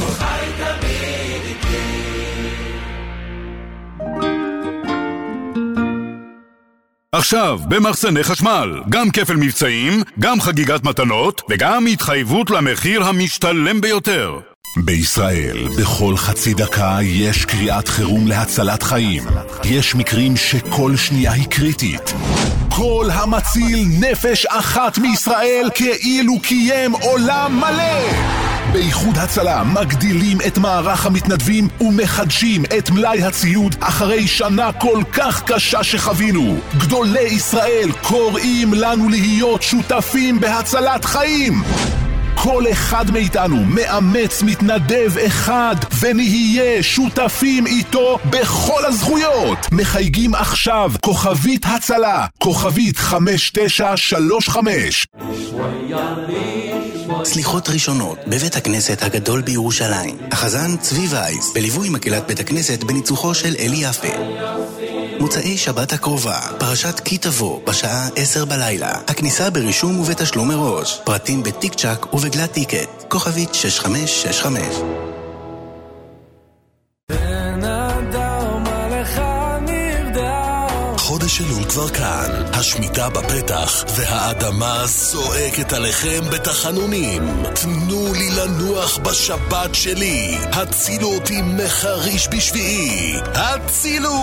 עכשיו, במחסני חשמל, גם כפל מבצעים, גם חגיגת מתנות, וגם התחייבות למחיר המשתלם ביותר. בישראל, בכל חצי דקה יש קריאת חירום להצלת חיים. יש מקרים שכל שנייה היא קריטית. כל המציל נפש אחת מישראל כאילו קיים עולם מלא. באיחוד הצלה מגדילים את מערך המתנדבים ומחדשים את מלאי הציוד אחרי שנה כל כך קשה שחווינו. גדולי ישראל קוראים לנו להיות שותפים בהצלת חיים. כל אחד מאיתנו מאמץ מתנדב אחד, ונהיה שותפים איתו בכל הזכויות. מחייגים עכשיו, כוכבית הצלה, כוכבית חמש תשע שלוש חמש. סליחות ראשונות בבית הכנסת הגדול בירושלים. החזן צבי וייס, בליווי מקהלת בית הכנסת בניצוחו של אלי יפה. מוצאי שבת הקרובה, פרשת כי תבוא, בשעה עשר בלילה. הכניסה ברישום ובתשלום מראש. פרטים בטיק צ'ק ובגלת טיקט. כוכבית שש חמש שש חמש. חודש אלול כבר כאן, השמיטה בפתח, והאדמה זועקת עליכם בתחנונים. תנו לי לנוח בשבת שלי, הצילו אותי מחריש בשביעי, הצילו!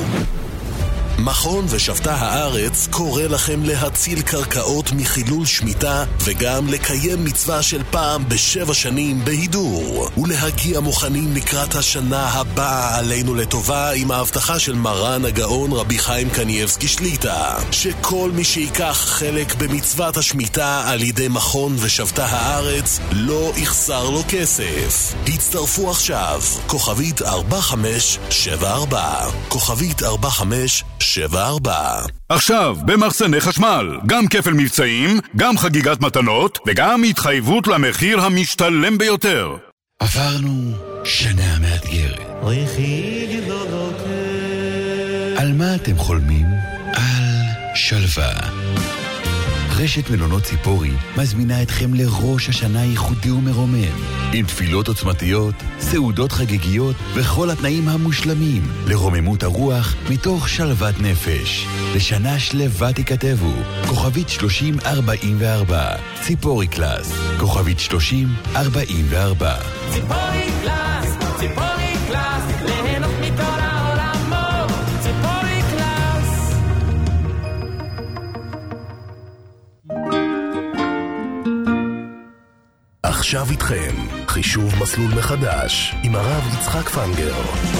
מכון ושבתה הארץ קורא לכם להציל קרקעות מחילול שמיטה, וגם לקיים מצווה של פעם בשבע שנים בהידור, ולהגיע מוכנים לקראת השנה הבאה עלינו לטובה עם ההבטחה של מרן הגאון רבי חיים קניאבסקי שליטה, שכל מי שיקח חלק במצוות השמיטה על ידי מכון ושבתה הארץ לא יחסר לו כסף. הצטרפו עכשיו, כוכבית ארבע חמש שבע ארבע, כוכבית ארבע חמש שבע ארבע. עכשיו, במחסני חשמל, גם כפל מבצעים, גם חגיגת מתנות, וגם התחייבות למחיר המשתלם ביותר. עברנו שנה מאתגרת. על מה אתם חולמים? על שלווה. רשת מלונות ציפורי מזמינה אתכם לראש השנה ייחודי ומרומם, עם תפילות עוצמתיות, סעודות חגיגיות וכל התנאים המושלמים לרוממות הרוח מתוך שלוות נפש. לשנה שלווה תכתבו, כוכבית שלושים ארבעים וארבע, ציפורי קלאס, כוכבית שלושים ארבעים וארבע. ציפורי קלאס, ציפורי קלאס, ליהנות מכל העולמות, ציפורי קלאס. עכשיו איתכם, חישוב מסלול מחדש עם הרב יצחק פנגר.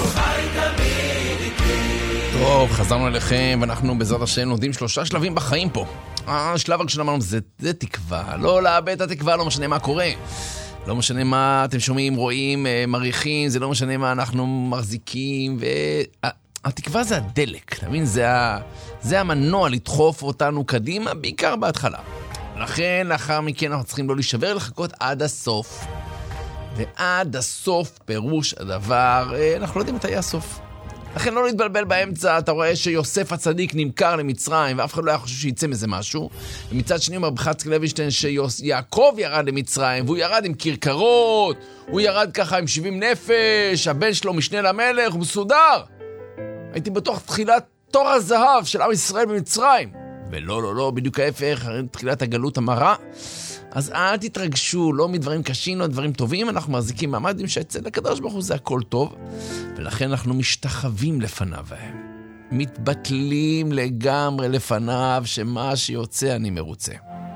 טוב, חזרנו אליכם, ואנחנו בעזרת השם לומדים שלושה שלבים בחיים פה. השלב הראשון אמרנו, זה, זה תקווה, לא לאבד את התקווה, לא משנה מה קורה. לא משנה מה אתם שומעים, רואים, מריחים, זה לא משנה מה אנחנו מחזיקים, והתקווה זה הדלק, אתה מבין? זה, ה... זה המנוע לדחוף אותנו קדימה, בעיקר בהתחלה. לכן, לאחר מכן אנחנו צריכים לא להישבר, לחכות עד הסוף. ועד הסוף, פירוש הדבר, אנחנו לא יודעים מתי יהיה הסוף. לכן לא להתבלבל באמצע, אתה רואה שיוסף הצדיק נמכר למצרים, ואף אחד לא היה חושב שיצא מזה משהו. ומצד שני אומר בחץ לוינשטיין שיעקב ירד למצרים, והוא ירד עם קרקרות, הוא ירד ככה עם שבעים נפש, הבן שלו משנה למלך, הוא מסודר. הייתי בתוך תחילת תור הזהב של עם ישראל במצרים. ולא, לא, לא, בדיוק ההפך, תחילת הגלות המרה. אז אל תתרגשו, לא מדברים קשים, לא דברים טובים, אנחנו מחזיקים מעמדים שאצל הקדוש ברוך הוא זה הכל טוב, ולכן אנחנו משתחווים לפניו, מתבטלים לגמרי לפניו, שמה שיוצא אני מרוצה.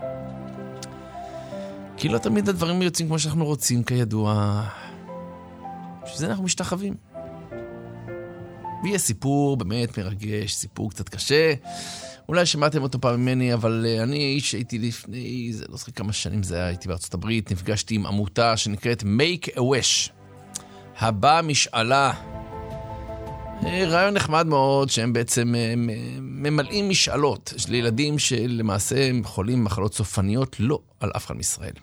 כי לא תמיד הדברים יוצאים כמו שאנחנו רוצים, כידוע, שזה אנחנו משתחווים. ויהיה סיפור באמת מרגש, סיפור קצת קשה, אולי שמעתם אותו פעם ממני, אבל אני איש שהייתי לפני, זה לא זוכר כמה שנים זה היה, הייתי בארצות הברית, נפגשתי עם עמותה שנקראת Make a Wish, הבא משאלה. רעיון נחמד מאוד, שהם בעצם ממלאים משאלות לילדים שלמעשה הם חולים מחלות סופניות, לא על אף אחד מישראל.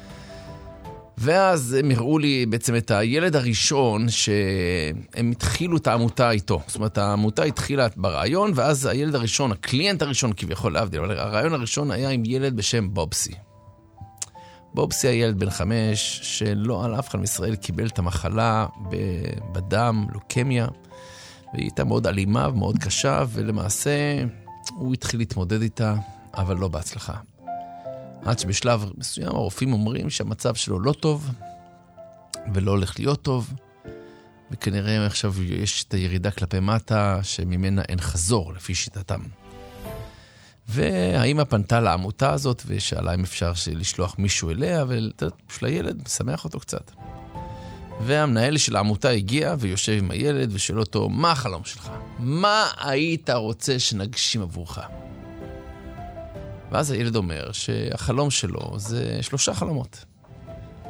ואז הם הראו לי בעצם את הילד הראשון שהם התחילו את העמותה איתו. זאת אומרת, העמותה התחילה ברעיון, ואז הילד הראשון, הקליינט הראשון כביכול להבדיל, אבל הרעיון הראשון היה עם ילד בשם בובסי. בובסי היה ילד בן חמש, שלא על אף אחד מישראל קיבל את המחלה בדם, לוקמיה, והיא הייתה מאוד אלימה ומאוד קשה, ולמעשה הוא התחיל להתמודד איתה, אבל לא בהצלחה. עד שבשלב מסוים הרופאים אומרים שהמצב שלו לא טוב, ולא הולך להיות טוב, וכנראה עכשיו יש את הירידה כלפי מטה, שממנה אין חזור לפי שיטתם. והאמא פנתה לעמותה הזאת, ושאלה אם אפשר לשלוח מישהו אליה, ובשביל הילד משמח אותו קצת. והמנהל של העמותה הגיע, ויושב עם הילד, ושאל אותו, מה החלום שלך? מה היית רוצה שנגשים עבורך? ואז הילד אומר שהחלום שלו זה שלושה חלומות.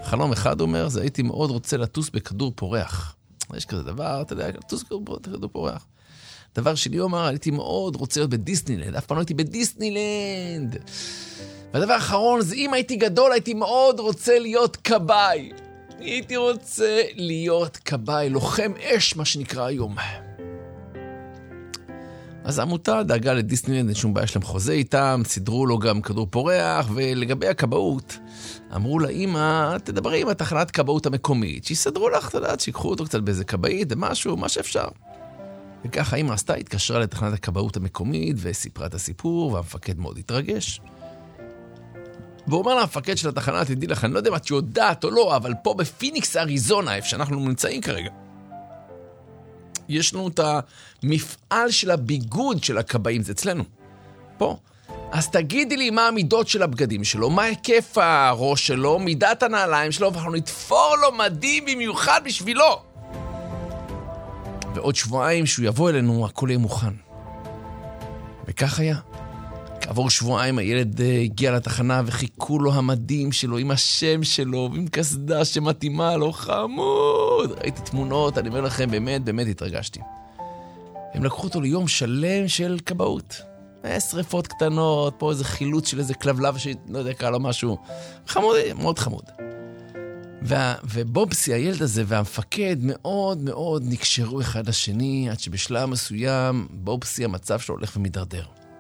חלום אחד אומר, זה הייתי מאוד רוצה לטוס בכדור פורח. יש כזה דבר, אתה יודע, לטוס בכדור פורח. דבר שלי אומר, הייתי מאוד רוצה להיות בדיסנילנד, אף פעם לא הייתי בדיסנילנד. והדבר האחרון זה, אם הייתי גדול, הייתי מאוד רוצה להיות קבאי. הייתי רוצה להיות קבאי, לוחם אש, מה שנקרא היום. אז העמותה דאגה לדיסנילנד, אין שום בעיה שלהם חוזה איתם, סידרו לו גם כדור פורח, ולגבי הקבאות, אמרו לאמא, תדברי עם התחנת קבאות המקומית, שיסדרו לך, אתה יודעת, שיקחו אותו קצת באיזה קבאית, משהו, מה שאפשר. וככה אמא עשתה, התקשרה לתחנת הקבאות המקומית, וסיפרה את הסיפור, והמפקד מאוד התרגש. והוא אומר למפקד של התחנה, תדעי לך, אני לא יודע מה את יודעת או לא, אבל פה בפיניקס, אריזונה, איפה שאנחנו נמצאים כרגע, יש לנו את המפעל של הביגוד של הקבעים, זה אצלנו. פה. אז תגידי לי מה המידות של הבגדים שלו, מה היקף הראש שלו, מידת הנעליים שלו, ואנחנו נתפור לו מדים במיוחד בשבילו. ועוד שבועיים שהוא יבוא אלינו, הכל יהיה מוכן. וכך היה. כעבור שבועיים הילד הגיע לתחנה וחיכו לו המדים שלו עם השם שלו ועם כסדה שמתאימה לו, חמוד. ראיתי תמונות, אני אומר לכם, באמת, באמת התרגשתי. הם לקחו אותו ליום שלם של קבעות. שריפות קטנות, פה איזה חילוץ של איזה כלבלב שלא יודע קרא לו משהו. חמוד, מאוד חמוד. וה, ובובסי, הילד הזה והמפקד מאוד מאוד נקשרו אחד לשני, עד שבשלב מסוים בובסי המצב שלו הולך ומתדרדר.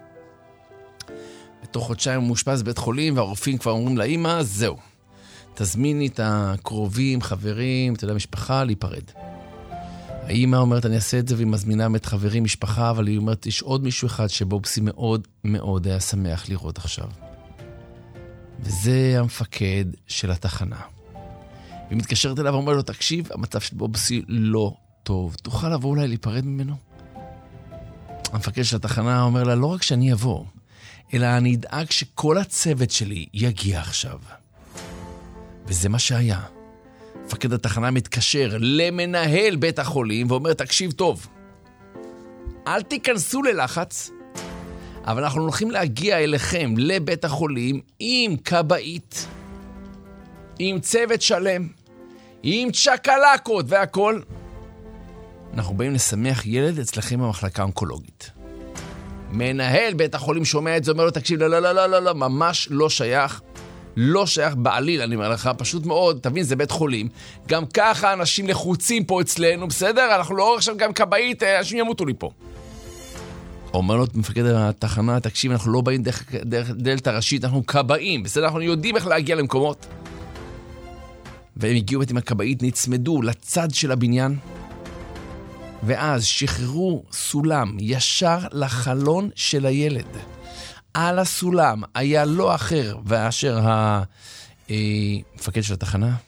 בתוך חודשיים הוא מאושפז בבית חולים, והרופאים כבר אומרים לאמא, זהו. תזמיני את הקרובים, חברים, אתה יודע, משפחה, להיפרד. האמא אומרת, אני אעשה את זה, והיא מזמינה את חברים, משפחה, אבל היא אומרת, יש עוד מישהו אחד שבובסי מאוד מאוד היה שמח לראות עכשיו. וזה המפקד של התחנה. והיא מתקשרת אליו ואומרת לו, תקשיב, המצב של בובסי לא טוב. תוכל לבוא אולי להיפרד ממנו? המפקד של התחנה אומר לה, לא רק שאני אבוא, אלא אני אדאג שכל הצוות שלי יגיע עכשיו. וזה מה שהיה. מפקד התחנה מתקשר למנהל בית החולים ואומר, תקשיב טוב, אל תיכנסו ללחץ, אבל אנחנו הולכים להגיע אליכם לבית החולים עם קבאית, עם צוות שלם, עם צ'קלקות והכל. אנחנו באים לשמח ילד אצלכם במחלקה האונקולוגית. מנהל בית החולים שומע את זה, אומר לו, תקשיב, לא, לא, לא, לא, לא, לא, ממש לא שייך, לא שייך בעליל, אני אומר לך, פשוט מאוד, תבין, זה בית חולים, גם ככה אנשים לחוצים פה אצלנו, בסדר? אנחנו לא עכשיו גם קבאית, אנשים ימותו לי פה. אומר לו מפקד התחנה, תקשיב, אנחנו לא באים דרך, דרך דלת הראשית, אנחנו קבאים, בסדר? אנחנו יודעים איך להגיע למקומות. והם הגיעו עם הקבאית, נצמדו לצד של הבניין, ואז שחררו סולם ישר לחלון של הילד. על הסולם היה לא אחר ואשר המפקד של התחנה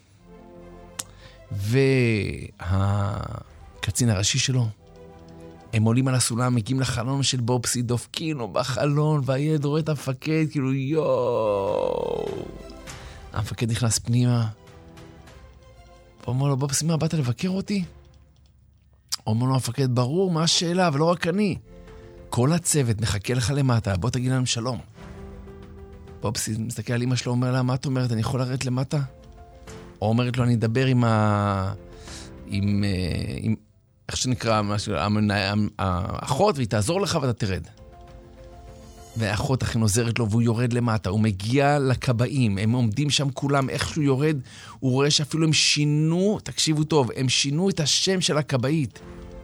והקצין הראשי שלו. הם עולים על הסולם, מגיעים לחלון של בובסי, דופקים לו בחלון, והילד רואה את המפקד, כאילו יואו. המפקד נכנס פנימה, ואומר לו, בובסי, מה, באת לבקר אותי? אומר לו המפקד, ברור, מה השאלה, אבל לא רק אני. כל הצוות מחכה לך למטה, בוא תגיד לנו שלום. בובסי מסתכל על אמא שלו, אומר לה, מה את אומרת, אני יכול לרדת למטה? או אומרת לו, אני אדבר עם ה... עם... עם... איך שנקרא, האחות, והיא תעזור לך ואתה תרד. והאחות הכי עוזרת לו, והוא יורד למטה, הוא מגיע לקבעים, הם עומדים שם כולם, איך שהוא יורד, הוא רואה שאפילו הם שינו, תקשיבו טוב, הם שינו את השם של הקבעית.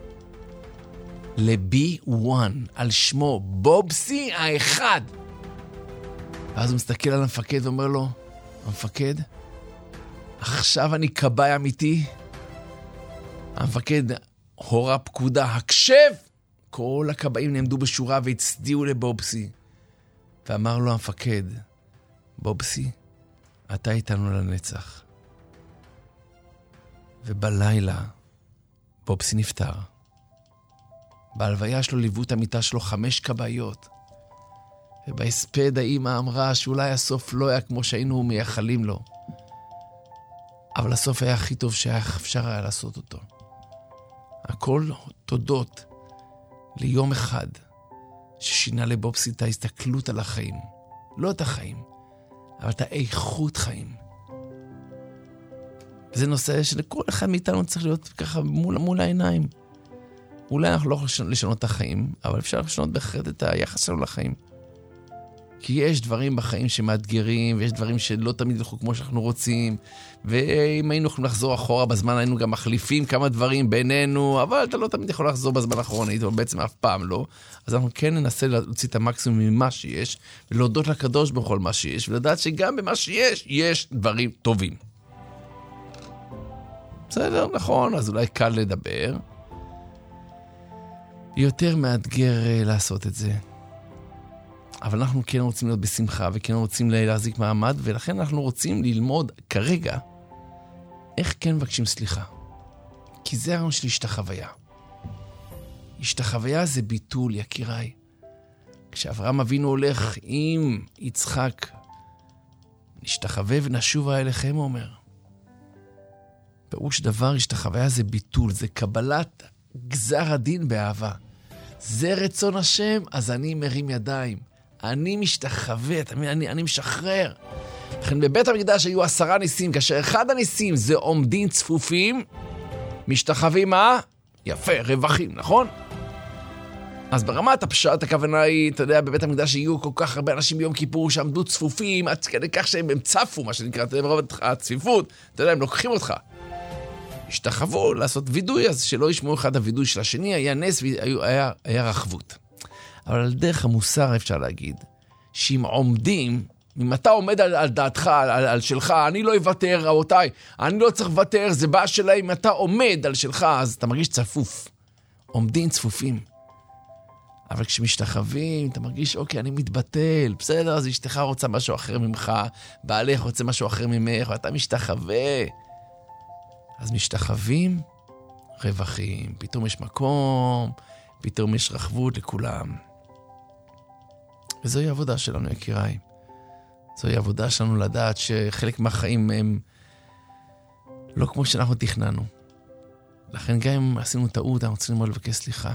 ל-בי וואן, על שמו, בובסי האחד. ואז הוא מסתכל על המפקד ואומר לו, המפקד, עכשיו אני קבעי אמיתי. המפקד הורה פקודה, הקשב! כל הקבעים נעמדו בשורה והצדיעו לבובסי. ואמר לו המפקד, בובסי, אתה איתנו לנצח. ובלילה, בובסי נפטר. בהלוויה שלו ליוו את המיטה שלו חמש קבעיות. ובהספד האמא אמרה שאולי הסוף לא היה כמו שהיינו מייחלים לו. אבל הסוף היה הכי טוב שהיה אפשר היה לעשות אותו. הכל תודות ליום אחד ששינה לבובסי את ההסתכלות על החיים. לא את החיים, אבל את האיכות חיים. וזה נושא שלכל אחד מאיתנו צריך להיות ככה מול, מול העיניים. אולי אנחנו לא יכולים לשנות את החיים, אבל אפשר לשנות בהחלט את היחס שלנו לחיים. כי יש דברים בחיים שמאתגרים, ויש דברים שלא תמיד ילכו כמו שאנחנו רוצים, ואם היינו יכולים לחזור אחורה בזמן, היינו גם מחליפים כמה דברים בינינו, אבל אתה לא תמיד יכול לחזור בזמן האחרונית, אבל בעצם אף פעם לא. אז אנחנו כן ננסה להוציא את המקסימום ממה שיש, ולהודות לקדוש בכל מה שיש, ולדעת שגם במה שיש, יש דברים טובים. בסדר, נכון, אז אולי קל לדבר. יותר מאתגר לעשות את זה. אבל אנחנו כן רוצים להיות בשמחה, וכן רוצים להחזיק מעמד, ולכן אנחנו רוצים ללמוד כרגע איך כן מבקשים סליחה. כי זה הרעיון של השתחוויה. השתחוויה זה ביטול, יקיריי. כשאברהם אבינו הולך עם יצחק, נשתחווה ונשובה אליכם, הוא אומר. פירוש דבר, השתחוויה זה ביטול, זה קבלת גזר הדין באהבה. זה רצון השם, אז אני מרים ידיים. אני משתחווה, אני, אני משחרר. לכן בבית המקדש היו עשרה ניסים, כאשר אחד הניסים זה עומדים צפופים, משתחווים מה? יפה, רווחים, נכון? אז ברמת הפשט, הכוונה היא, אתה יודע, בבית המקדש היו כל כך הרבה אנשים ביום כיפור שעמדו צפופים, עד כדי כך שהם הם צפו, מה שנקרא, אתה יודע, ברמת הצפיפות, אתה יודע, הם לוקחים אותך. השתחוו לעשות וידוי, אז שלא ישמעו אחד הוידוי של השני, היה נס והיה היה רחבות. אבל על דרך המוסר אפשר להגיד, שאם עומדים, אם אתה עומד על, על דעתך, על, על, על שלך, אני לא אוותר, רבותיי, אני לא צריך לוותר, זה בא שלה, אם אתה עומד על שלך, אז אתה מרגיש צפוף. עומדים צפופים. אבל כשמשתחווים, אתה מרגיש, אוקיי, אני מתבטל, בסדר, אז אשתך רוצה משהו אחר ממך, בעלך רוצה משהו אחר ממך, ואתה משתחווה. אז משתחווים, רווחים, פתאום יש מקום, פתאום יש רחבות לכולם. וזוהי העבודה שלנו, יקיריי. זוהי העבודה שלנו לדעת שחלק מהחיים הם לא כמו שאנחנו תכננו. לכן גם אם עשינו טעות, אנחנו צריכים לבקש סליחה.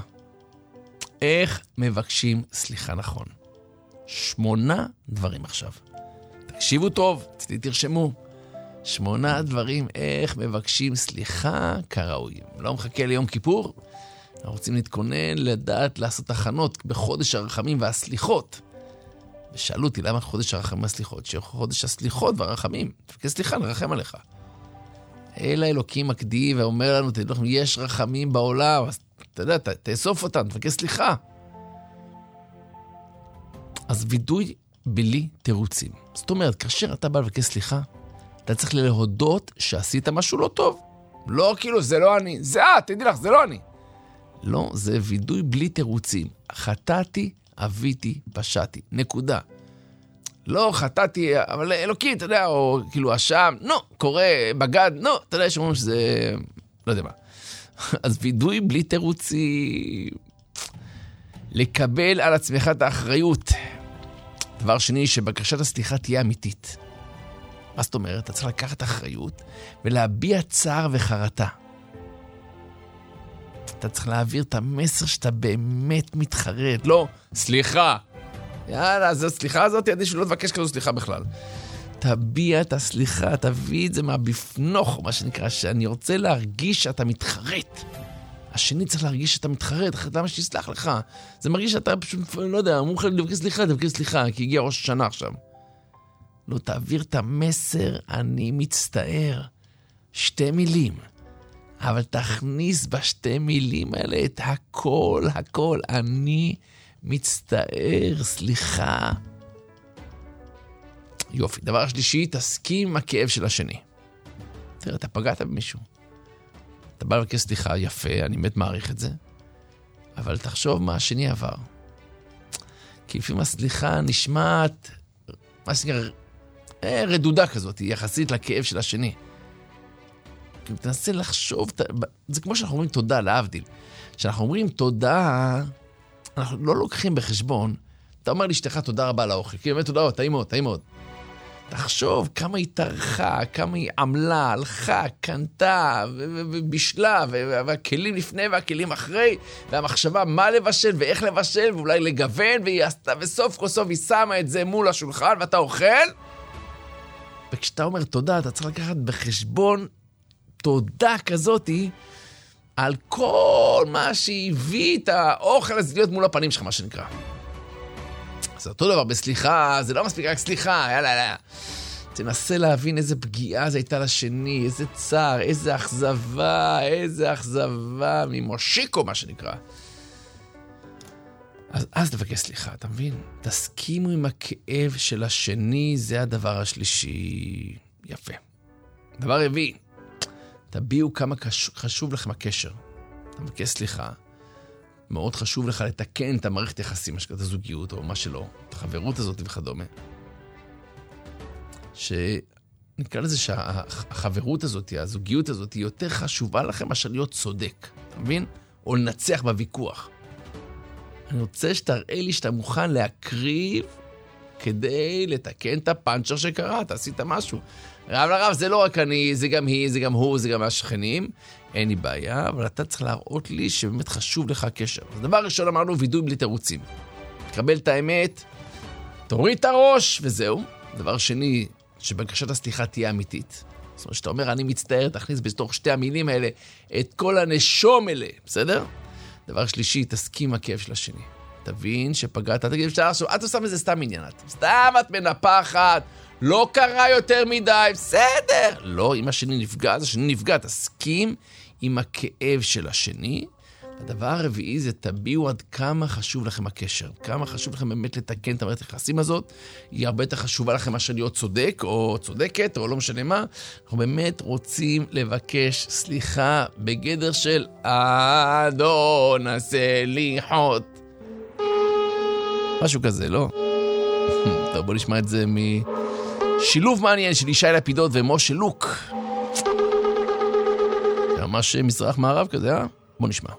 איך מבקשים סליחה נכון? שמונה דברים עכשיו. תקשיבו טוב, תרשמו. שמונה דברים איך מבקשים סליחה כראוי. לא מחכה ליום כיפור. אנחנו רוצים להתכונן, לדעת, לעשות הכנות בחודש הרחמים והסליחות. ושאלו אותי למה חודש הרחמים והסליחות? שחודש הסליחות והרחמים. תבקש סליחה, נרחם עליך. אלא אלוקים מקדי ואומר לנו, תדעו לכם, יש רחמים בעולם, אז אתה יודע, ת, תאסוף אותם, תבקש סליחה. אז וידוי בלי תירוצים. זאת אומרת, כאשר אתה בא לבקש סליחה, אתה צריך להודות שעשית משהו לא טוב. לא כאילו, זה לא אני. זה את, תדעי לך, זה לא אני. לא, זה וידוי בלי תירוצים. חטאתי, אביתי, פשעתי. נקודה. לא, חטאתי, אבל אלוקים, אתה יודע, או כאילו אשם, לא, קורא, בגד, לא, אתה יודע, שאומרים שזה, לא יודע מה. אז וידוי בלי תירוצים. לקבל על עצמך את האחריות. דבר שני, שבקשת הסליחה תהיה אמיתית. מה זאת אומרת? אתה צריך לקחת אחריות ולהביע צער וחרטה. אתה צריך להעביר את המסר שאתה באמת מתחרט. לא, סליחה. יאללה, אז הסליחה הזאת, ידעי שלא תבקש כזו סליחה בכלל. תביע את הסליחה, תביא את זה מהבפנוך, מה שנקרא, שאני רוצה להרגיש שאתה מתחרט. השני צריך להרגיש שאתה מתחרט, אחרת למה שיסלח לך? זה מרגיש שאתה פשוט, לא יודע, אמרו לך לבקש סליחה, תבקש סליחה, כי הגיע ראש השנה עכשיו. לא, תעביר את המסר, אני מצטער. שתי מילים. אבל תכניס בשתי מילים האלה את הכל, הכל. אני מצטער, סליחה. יופי. דבר שלישי, תסכים עם הכאב של השני. תראה, אתה פגעת במישהו. אתה בא לבקש סליחה, יפה, אני באמת מעריך את זה. אבל תחשוב מה השני עבר. כי לפעמים הסליחה נשמעת, מה שנקרא, רדודה כזאת, יחסית לכאב של השני. תנסה לחשוב, זה כמו שאנחנו אומרים תודה, להבדיל. כשאנחנו אומרים תודה, אנחנו לא לוקחים בחשבון, אתה אומר לאשתך תודה רבה על האוכל, כי באמת תודה רבה, טעים מאוד, טעים מאוד. תחשוב כמה היא טרחה, כמה היא עמלה, הלכה, קנתה, ובישלה, והכלים לפני והכלים אחרי, והמחשבה מה לבשל ואיך לבשל, ואולי לגוון, והיא עשתה, וסוף כל סוף היא שמה את זה מול השולחן, ואתה אוכל. וכשאתה אומר תודה, אתה צריך לקחת בחשבון תודה כזאת על כל מה שהביא את האוכל הזה להיות מול הפנים שלך, מה שנקרא. זה אותו דבר בסליחה, זה לא מספיק רק סליחה, יאללה, יאללה. תנסה להבין איזה פגיעה זה הייתה לשני, איזה צער, איזה אכזבה, איזה אכזבה ממושיקו, מה שנקרא. אז, אז תבקש סליחה, אתה מבין? תסכימו עם הכאב של השני, זה הדבר השלישי. יפה. דבר רביעי, תביעו כמה חשוב לכם הקשר. אתה מבקש סליחה. מאוד חשוב לך לתקן את המערכת יחסים, את הזוגיות או מה שלא, את החברות הזאת וכדומה. שנקרא לזה שהחברות הזאת, הזוגיות הזאת, היא יותר חשובה לכם מאשר להיות צודק. אתה מבין? או לנצח בוויכוח. אני רוצה שתראה לי שאתה מוכן להקריב כדי לתקן את הפאנצ'ר שקרה, אתה עשית משהו. רב לרב, זה לא רק אני, זה גם היא, זה גם הוא, זה גם השכנים. אין לי בעיה, אבל אתה צריך להראות לי שבאמת חשוב לך הקשר. אז דבר ראשון אמרנו, וידוי בלי תירוצים. תקבל את האמת, תוריד את הראש, וזהו. דבר שני, שבקשת הסליחה תהיה אמיתית. זאת אומרת, שאתה אומר, אני מצטער, תכניס בתוך שתי המילים האלה את כל הנשום אלה, בסדר? דבר שלישי, תסכים הכאב של השני. תבין שפגעת, תגיד, שאתה עכשיו, את עושה מזה סתם עניינת. סתם את מנפחת, לא קרה יותר מדי, בסדר. לא, אם השני נפגע, אז השני נפגע, תסכים עם הכאב של השני. הדבר הרביעי זה תביעו עד כמה חשוב לכם הקשר. כמה חשוב לכם באמת לתקן את המערכת היחסים הזאת. היא הרבה יותר חשובה לכם מאשר להיות צודק או צודקת או לא משנה מה. אנחנו באמת רוצים לבקש סליחה בגדר של אדון הסליחות. משהו כזה, לא? טוב, בוא נשמע את זה משילוב מעניין של ישי לפידות ומשה לוק. ממש מזרח מערב כזה, אה? בוא נשמע.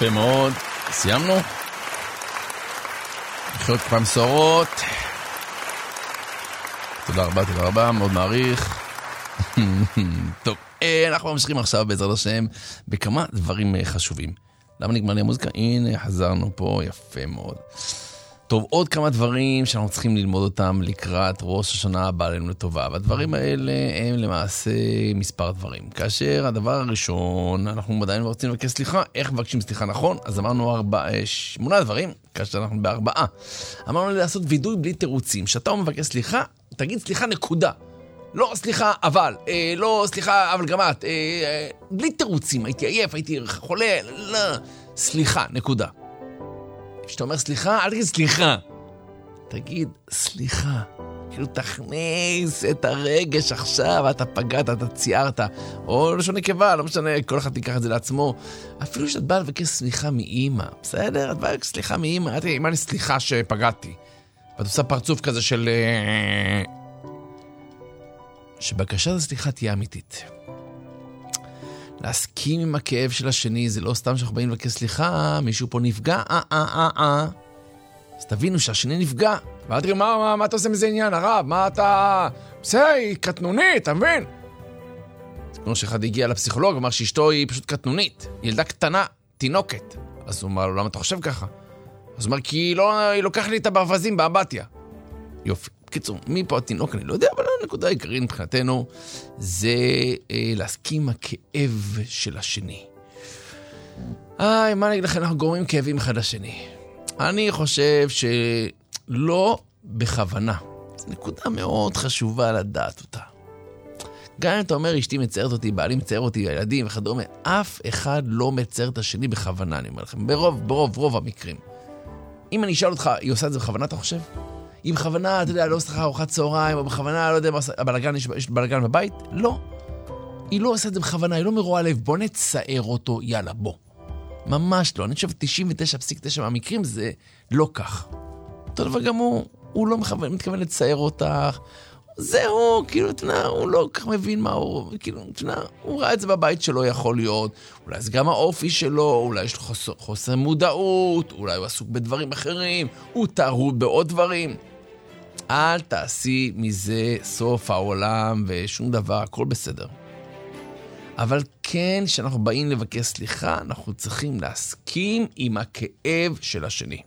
יפה מאוד. סיימנו. לחיות פעם סורות. תודה רבה, תודה רבה, מאוד מעריך. טוב, אנחנו ממשיכים עכשיו בעזרת השם בכמה דברים חשובים. למה נגמר לי המוזיקה? הנה, חזרנו פה, יפה מאוד. טוב, עוד כמה דברים שאנחנו צריכים ללמוד אותם לקראת ראש השנה הבאה לנו לטובה. והדברים האלה הם למעשה מספר דברים. כאשר הדבר הראשון, אנחנו עדיין רוצים לבקש סליחה. איך מבקשים סליחה נכון? אז אמרנו ארבע, שמונה דברים, כאשר אנחנו בארבעה. אמרנו לעשות וידוי בלי תירוצים. שאתה מבקש סליחה, תגיד סליחה נקודה. לא סליחה אבל, אה, לא סליחה אבל גם את. אה, אה, בלי תירוצים, הייתי עייף, הייתי חולה, לא. סליחה, נקודה. כשאתה אומר סליחה, אל תגיד סליחה. תגיד סליחה. כאילו תכניס את הרגש עכשיו, אתה פגעת, אתה ציירת. או לשון נקבה, לא משנה, כל אחד תיקח את זה לעצמו. אפילו שאת באה לבקש סליחה מאמא. בסדר? את באה לבקש סליחה מאמא. את אמא לי סליחה שפגעתי. ואת עושה פרצוף כזה של... שבקשת הסליחה תהיה אמיתית. להסכים עם הכאב של השני, זה לא סתם שאנחנו באים לבקש סליחה, מישהו פה נפגע, אה, אה, אה, אה. אז תבינו שהשני נפגע. ואל תראי, מה, מה, מה אתה עושה מזה עניין, הרב? מה אתה... בסדר, היא קטנונית, אתה מבין? כמו שאחד הגיע לפסיכולוג, אמר שאשתו היא פשוט קטנונית. ילדה קטנה, תינוקת. אז הוא אמר לו, למה אתה חושב ככה? אז הוא אמר, כי היא, לא, היא לוקח לי את הברווזים באמבטיה. יופי. קיצור, מי פה התינוק, אני לא יודע, אבל הנקודה העיקרית מבחינתנו זה אה, להסכים הכאב של השני. איי, מה נגיד לכם, אנחנו גורמים כאבים אחד לשני. אני חושב שלא בכוונה. זו נקודה מאוד חשובה לדעת אותה. גם אם אתה אומר, אשתי מצערת אותי, בעלי מצער אותי, הילדים וכדומה, אף אחד לא מצער את השני בכוונה, אני אומר לכם, ברוב, ברוב, רוב המקרים. אם אני אשאל אותך, היא עושה את זה בכוונה, אתה חושב? אם בכוונה, אתה יודע, לא עושה לך ארוחת צהריים, או בכוונה, לא יודע, הבלגן, יש, יש בלגן בבית? לא. היא לא עושה את זה בכוונה, היא לא מרוע לב, בוא נצער אותו, יאללה, בוא. ממש לא. אני חושב, תשעים ותשע נקודה תשע מהמקרים זה לא כך. אותו דבר גם הוא, הוא לא מכוון, מתכוון לצער אותך. זהו, כאילו, תנה, הוא לא כך מבין מה הוא, כאילו, תנה, הוא ראה את זה בבית שלו יכול להיות, אולי זה גם האופי שלו, אולי יש לו חוסר, חוסר מודעות, אולי הוא עסוק בדברים אחרים, הוא טרוד בעוד דברים. אל תעשי מזה סוף העולם ושום דבר, הכל בסדר. אבל כן, כשאנחנו באים לבקש סליחה, אנחנו צריכים להסכים עם הכאב של השני.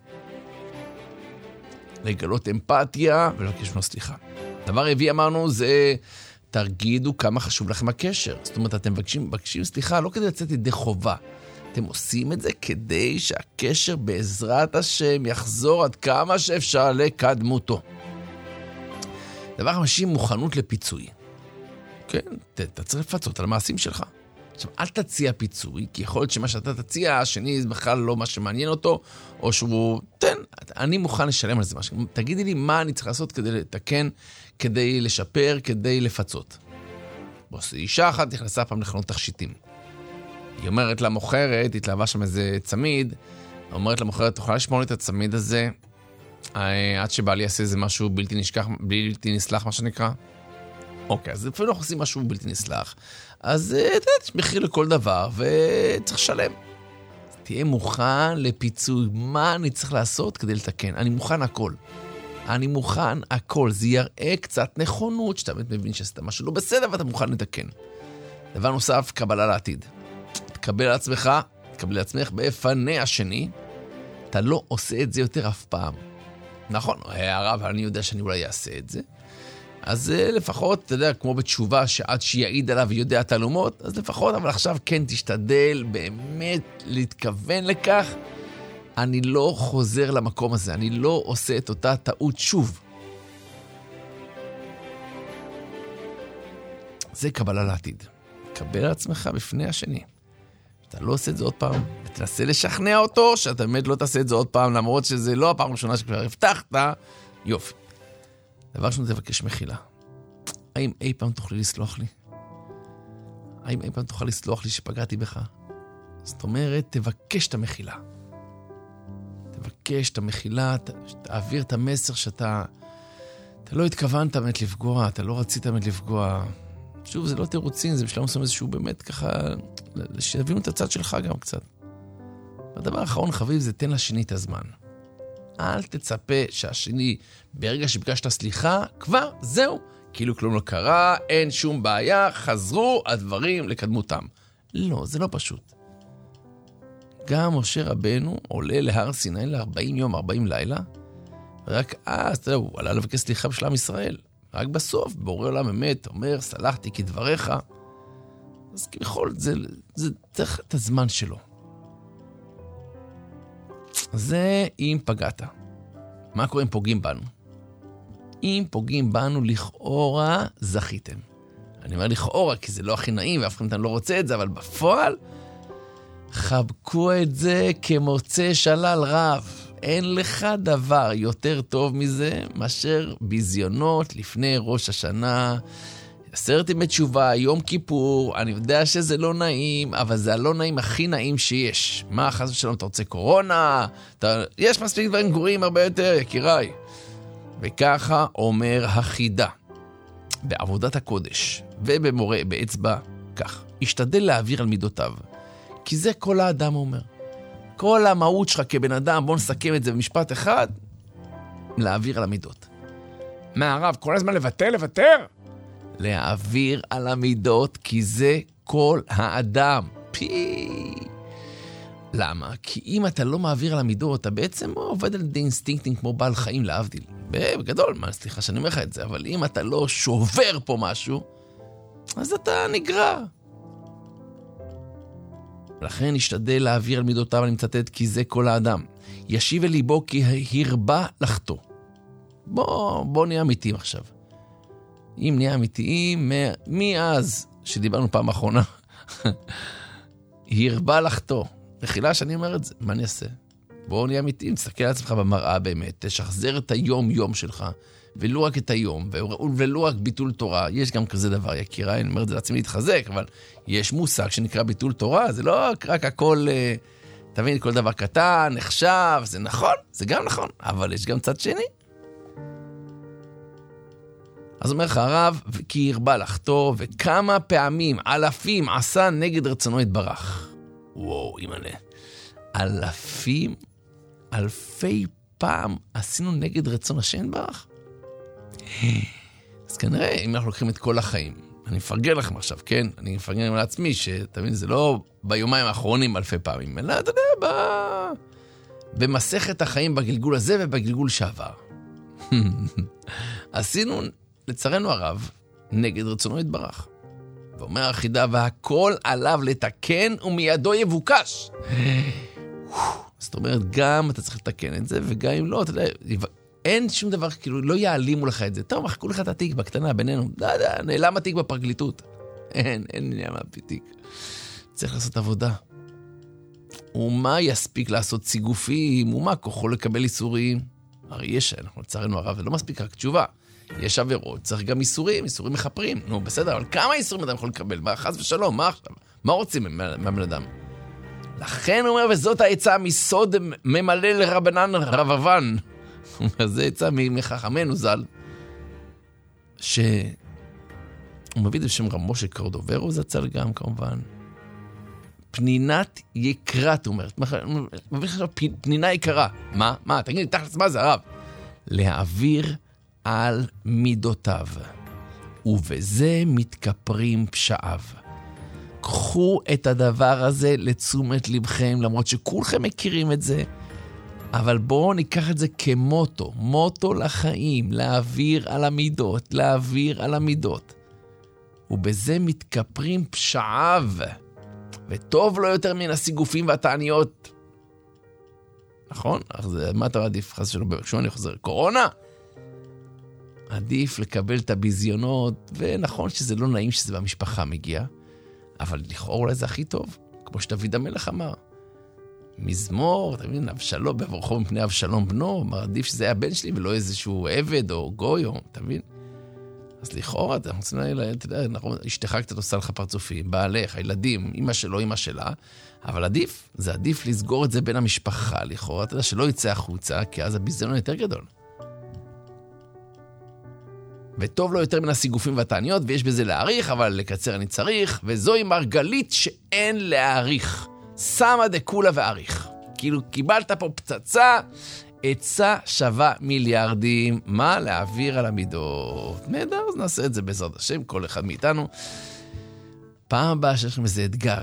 לגלות אמפתיה ולבקש ממנו סליחה. דבר רביעי אמרנו זה, תרגידו כמה חשוב לכם הקשר. זאת אומרת, אתם מבקשים, מבקשים סליחה לא כדי לצאת ידי חובה. אתם עושים את זה כדי שהקשר בעזרת השם יחזור עד כמה שאפשר לקדמותו. דבר חמישי, מוכנות לפיצוי. כן, אתה צריך לפצות על המעשים שלך. עכשיו, אל תציע פיצוי, כי יכול להיות שמה שאתה תציע, השני זה בכלל לא מה שמעניין אותו, או שהוא, תן, אני מוכן לשלם על זה משהו. תגידי לי מה אני צריך לעשות כדי לתקן, כדי לשפר, כדי לפצות. בוס, אישה אחת נכנסה פעם לחנות תכשיטים. היא אומרת למוכרת, התלהבה שם איזה צמיד, אומרת למוכרת, תוכל לשמור לי את הצמיד הזה, עד שבא לי יעשה איזה משהו בלתי נשכח, בלתי נסלח, מה שנקרא. אוקיי, אז אפילו אנחנו עושים משהו בלתי נסלח. אז אתה יודע, יש מחיר לכל דבר, וצריך לשלם. תהיה מוכן לפיצוי. מה אני צריך לעשות כדי לתקן? אני מוכן הכל. אני מוכן הכל. זה יראה קצת נכונות, שאתה מבין שעשית משהו לא בסדר, ואתה מוכן לתקן. דבר נוסף, קבלה לעתיד. תקבל לעצמך, תקבל לעצמך בפני השני, אתה לא עושה את זה יותר אף פעם. נכון, הרב, אני יודע שאני אולי אעשה את זה. אז לפחות, אתה יודע, כמו בתשובה שעד שיעיד עליו ויודע תעלומות, אז לפחות, אבל עכשיו כן תשתדל באמת להתכוון לכך, אני לא חוזר למקום הזה, אני לא עושה את אותה טעות שוב. זה קבלה לעתיד. קבל על עצמך בפני השני. אתה לא עושה את זה עוד פעם, ותנסה לשכנע אותו שאתה באמת לא תעשה את זה עוד פעם, למרות שזה לא הפעם הראשונה שכבר הבטחת, יופי. דבר ראשון, תבקש מחילה. האם אי פעם תוכלי לסלוח לי? האם אי פעם תוכל לסלוח לי שפגעתי בך? זאת אומרת, תבקש את המחילה. תבקש את המחילה, תעביר את המסר שאתה אתה לא התכוונת באמת לפגוע, אתה לא רצית באמת לפגוע. שוב, זה לא תירוצים, זה בשלב מסוים איזשהו באמת ככה, שיבינו את הצד שלך גם קצת. הדבר האחרון חביב זה תן לשני את הזמן. אל תצפה שהשני, ברגע שביקשת סליחה, כבר זהו. כאילו כלום לא קרה, אין שום בעיה, חזרו הדברים לקדמותם. לא, זה לא פשוט. גם משה רבנו עולה להר סיני ל-ארבעים יום, ארבעים לילה, ורק אז, אתה יודע, הוא עלה לבקש סליחה בשלם ישראל. רק בסוף, בורא עולם אמת, אומר, סלחתי כדבריך. אז כביכול, זה, זה צריך את הזמן שלו. זה אם פגעת. מה קורה אם פוגעים בנו? אם פוגעים בנו, לכאורה זכיתם. אני אומר לכאורה, כי זה לא הכי נעים, ואף אחד לא רוצה את זה, אבל בפועל, חבקו את זה כמוצא שלל רב. אין לך דבר יותר טוב מזה, מאשר ביזיונות לפני ראש השנה, עשרת ימי תשובה, יום כיפור, אני יודע שזה לא נעים, אבל זה הלא נעים הכי נעים שיש. מה, חס ושלום, אתה רוצה קורונה? אתה... יש מספיק דברים גרועים הרבה יותר, יקיריי. וככה אומר החידה, בעבודת הקודש ובמורה, באצבע, כך, השתדל להעביר על מידותיו, כי זה כל האדם אומר. כל המהות שלך כבן אדם, בוא נסכם את זה במשפט אחד, להעביר על המידות. מה הרב, כל הזמן לבטל, לוותר? להעביר על המידות, כי זה כל האדם. פי... למה? כי אם אתה לא מעביר על המידות, אתה בעצם עובד על די אינסטינקטים כמו בעל חיים להבדיל. בגדול, מה, סליחה שאני אומר לך את זה, אבל אם אתה לא שובר פה משהו, אז אתה נגרר. לכן נשתדל להעביר על מידותיו, אני מצטט, כי זה כל האדם. ישיב אל ליבו כי הרבה לחטוא. בוא, בוא נהיה אמיתיים עכשיו. אם נהיה אמיתיים, מאז שדיברנו פעם האחרונה, הרבה לחטוא. מחילה שאני אומר את זה, מה אני אעשה? בוא נהיה אמיתיים, תסתכל על עצמך במראה באמת, תשחזר את היום-יום שלך, ולא רק את היום, ולא רק ביטול תורה. יש גם כזה דבר, יקירה, אני אומר את זה לעצמי להתחזק, אבל יש מושג שנקרא ביטול תורה, זה לא רק הכל, תבין, כל דבר קטן, נחשב, זה נכון, זה גם נכון, אבל יש גם צד שני. אז אומר לך הרב, כי הרבה לחטוא, וכמה פעמים, אלפים, עשה נגד רצונו יתברך. וואו, אימא'לה. אלפים, אלפי פעם עשינו נגד רצון השם יתברך? אז כנראה, אם אנחנו לוקחים את כל החיים, אני מפרגן לכם עכשיו, כן? אני מפרגן לעצמי, שתבין, זה לא ביומיים האחרונים אלפי פעמים, אלא, אתה יודע, ב... במסכת החיים בגלגול הזה ובגלגול שעבר. עשינו, לצערנו הרב, נגד רצונו יתברך. ואומר החידה, והכל עליו לתקן ומידו יבוקש. זאת אומרת, גם אתה צריך לתקן את זה, וגם אם לא, אתה יודע, אין שום דבר, כאילו, לא יעלימו לך את זה. טוב, מחכו לך את התיק בקטנה בינינו. לא יודע, נעלם התיק בפרקליטות. אין, אין נעלם התיק. צריך לעשות עבודה. ומה יספיק לעשות סיגופים? ומה כוחו לקבל איסורים? הרי יש, אנחנו לצערנו הרב, זה לא מספיק רק תשובה. יש עבירות, צריך גם איסורים, איסורים מחפרים. נו, בסדר, אבל כמה איסורים אדם יכול לקבל? מה, חס ושלום, מה עכשיו? מה רוצים מהבן אדם? לכן הוא אומר, וזאת העצה מסוד ממלא לרבנן רבבן. זה עצה מחכמנו ז"ל, שהוא מביא את בשם רב משה קורדוברו, זה צל גם כמובן. פנינת יקרת, הוא אומר. מביא לך פנינה יקרה. מה? מה? תגיד, תכלס, מה זה הרב? להעביר על מידותיו, ובזה מתכפרים פשעיו. קחו את הדבר הזה לתשומת לבכם, למרות שכולכם מכירים את זה, אבל בואו ניקח את זה כמוטו, מוטו לחיים, להעביר על המידות, להעביר על המידות. ובזה מתכפרים פשעיו, וטוב לו יותר מן הסיגופים והתעניות. נכון? אז מה אתה עדיף? חס שלא, כשאני אני חוזר, קורונה? עדיף לקבל את הביזיונות, ונכון שזה לא נעים שזה במשפחה מגיע, אבל לכאורה אולי זה הכי טוב, כמו שדוד המלך אמר. מזמור, אתה מבין, אבשלום, בברכו מפני אבשלום בנו, עדיף שזה היה בן שלי ולא איזשהו עבד או גוי, או, אתה מבין? אז לכאורה, אתה רוצים להגיד, אתה יודע, אשתך קצת עושה לך פרצופים, בעלך, הילדים, אמא שלו, אמא שלה, אבל עדיף, זה עדיף לסגור את זה בין המשפחה, לכאורה, אתה יודע, שלא יצא החוצה, כי אז הביזיון יותר גדול. וטוב לו יותר מן הסיגופים והתעניות, ויש בזה להאריך, אבל לקצר אני צריך, וזוהי מרגלית שאין להאריך. שמה דקולה ואריך. כאילו קיבלת פה פצצה, עצה שווה מיליארדים, מה להעביר על המידות. נהדר, אז נעשה את זה בעזרת השם, כל אחד מאיתנו. פעם הבאה שיש לכם איזה אתגר.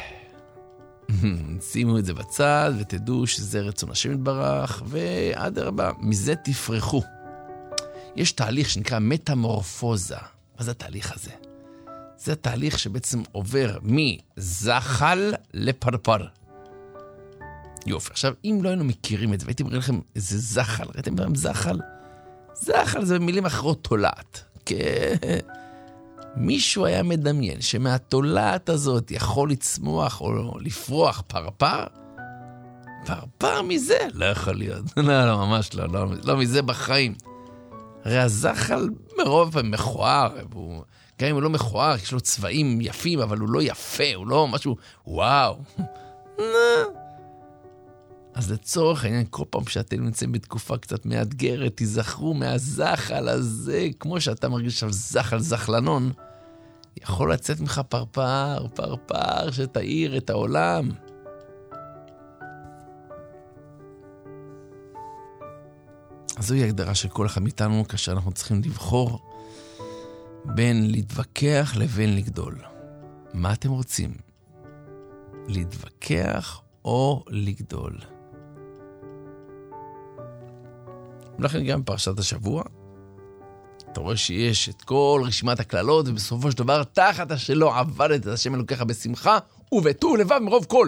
שימו את זה בצד ותדעו שזה רצון השם יתברך, ועד הרבה, מזה תפרחו. יש תהליך שנקרא מטמורפוזה. מה זה התהליך הזה? זה התהליך שבעצם עובר מזחל לפרפר. יופי, עכשיו, אם לא היינו מכירים את זה, והייתי מראה לכם איזה זחל, ראיתם פעם זחל? זחל זה במילים אחרות תולעת. כן. מישהו היה מדמיין שמהתולעת הזאת יכול לצמוח או לפרוח פרפר? פרפר מזה? לא יכול להיות. לא, לא, ממש לא, לא, לא מזה בחיים. הרי הזחל מרוב פעם מכוער, והוא, גם אם הוא לא מכוער, יש לו צבעים יפים, אבל הוא לא יפה, הוא לא משהו, וואו. אז לצורך העניין, כל פעם שאתם נמצאים בתקופה קצת מאתגרת, תזכרו מהזחל הזה, כמו שאתה מרגיש עכשיו זחל זחלנון, יכול לצאת ממך פרפר, פרפר, שתאיר את העולם. אז זוהי הגדרה של כל אחד מאיתנו, כאשר אנחנו צריכים לבחור בין להתווכח לבין לגדול. מה אתם רוצים? להתווכח או לגדול? ולכן גם פרשת השבוע, אתה רואה שיש את כל רשימת הכללות, ובסופו של דבר, תחת השלו עבדת את השם אלוקיך בשמחה, ובטוב לבב מרוב כל.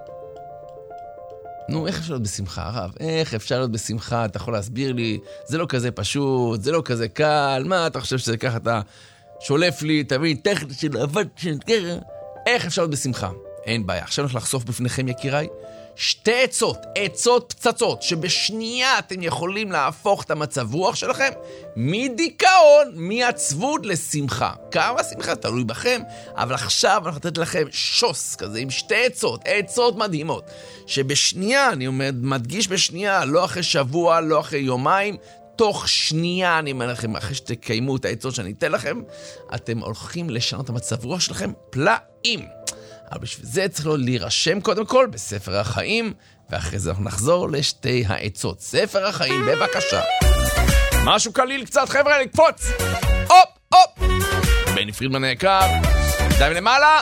נו, איך אפשר להיות בשמחה, הרב? איך אפשר להיות בשמחה? אתה יכול להסביר לי? זה לא כזה פשוט, זה לא כזה קל, מה אתה חושב שזה ככה, אתה שולף לי, תבין, תחת השלו עבדת, איך אפשר להיות בשמחה? אין בעיה. עכשיו אני הולך לחשוף בפניכם, יקיריי, שתי עצות, עצות פצצות, שבשנייה אתם יכולים להפוך את המצב רוח שלכם מדיכאון, מעצבות לשמחה. כמה שמחה? תלוי בכם, אבל עכשיו אני נותנת לכם שוס כזה עם שתי עצות, עצות מדהימות, שבשנייה, אני מדגיש בשנייה, לא אחרי שבוע, לא אחרי יומיים, תוך שנייה, אני אומר לכם, אחרי שתקיימו את העצות שאני אתן לכם, אתם הולכים לשנות את המצב רוח שלכם פלאים. אבל בשביל זה צריך לו להירשם קודם כל בספר החיים, ואחרי זה אנחנו נחזור לשתי העצות. ספר החיים, בבקשה. משהו קליל קצת, חבר'ה, לקפוץ. הופ, הופ. בני פרידמן היקר, די מלמעלה.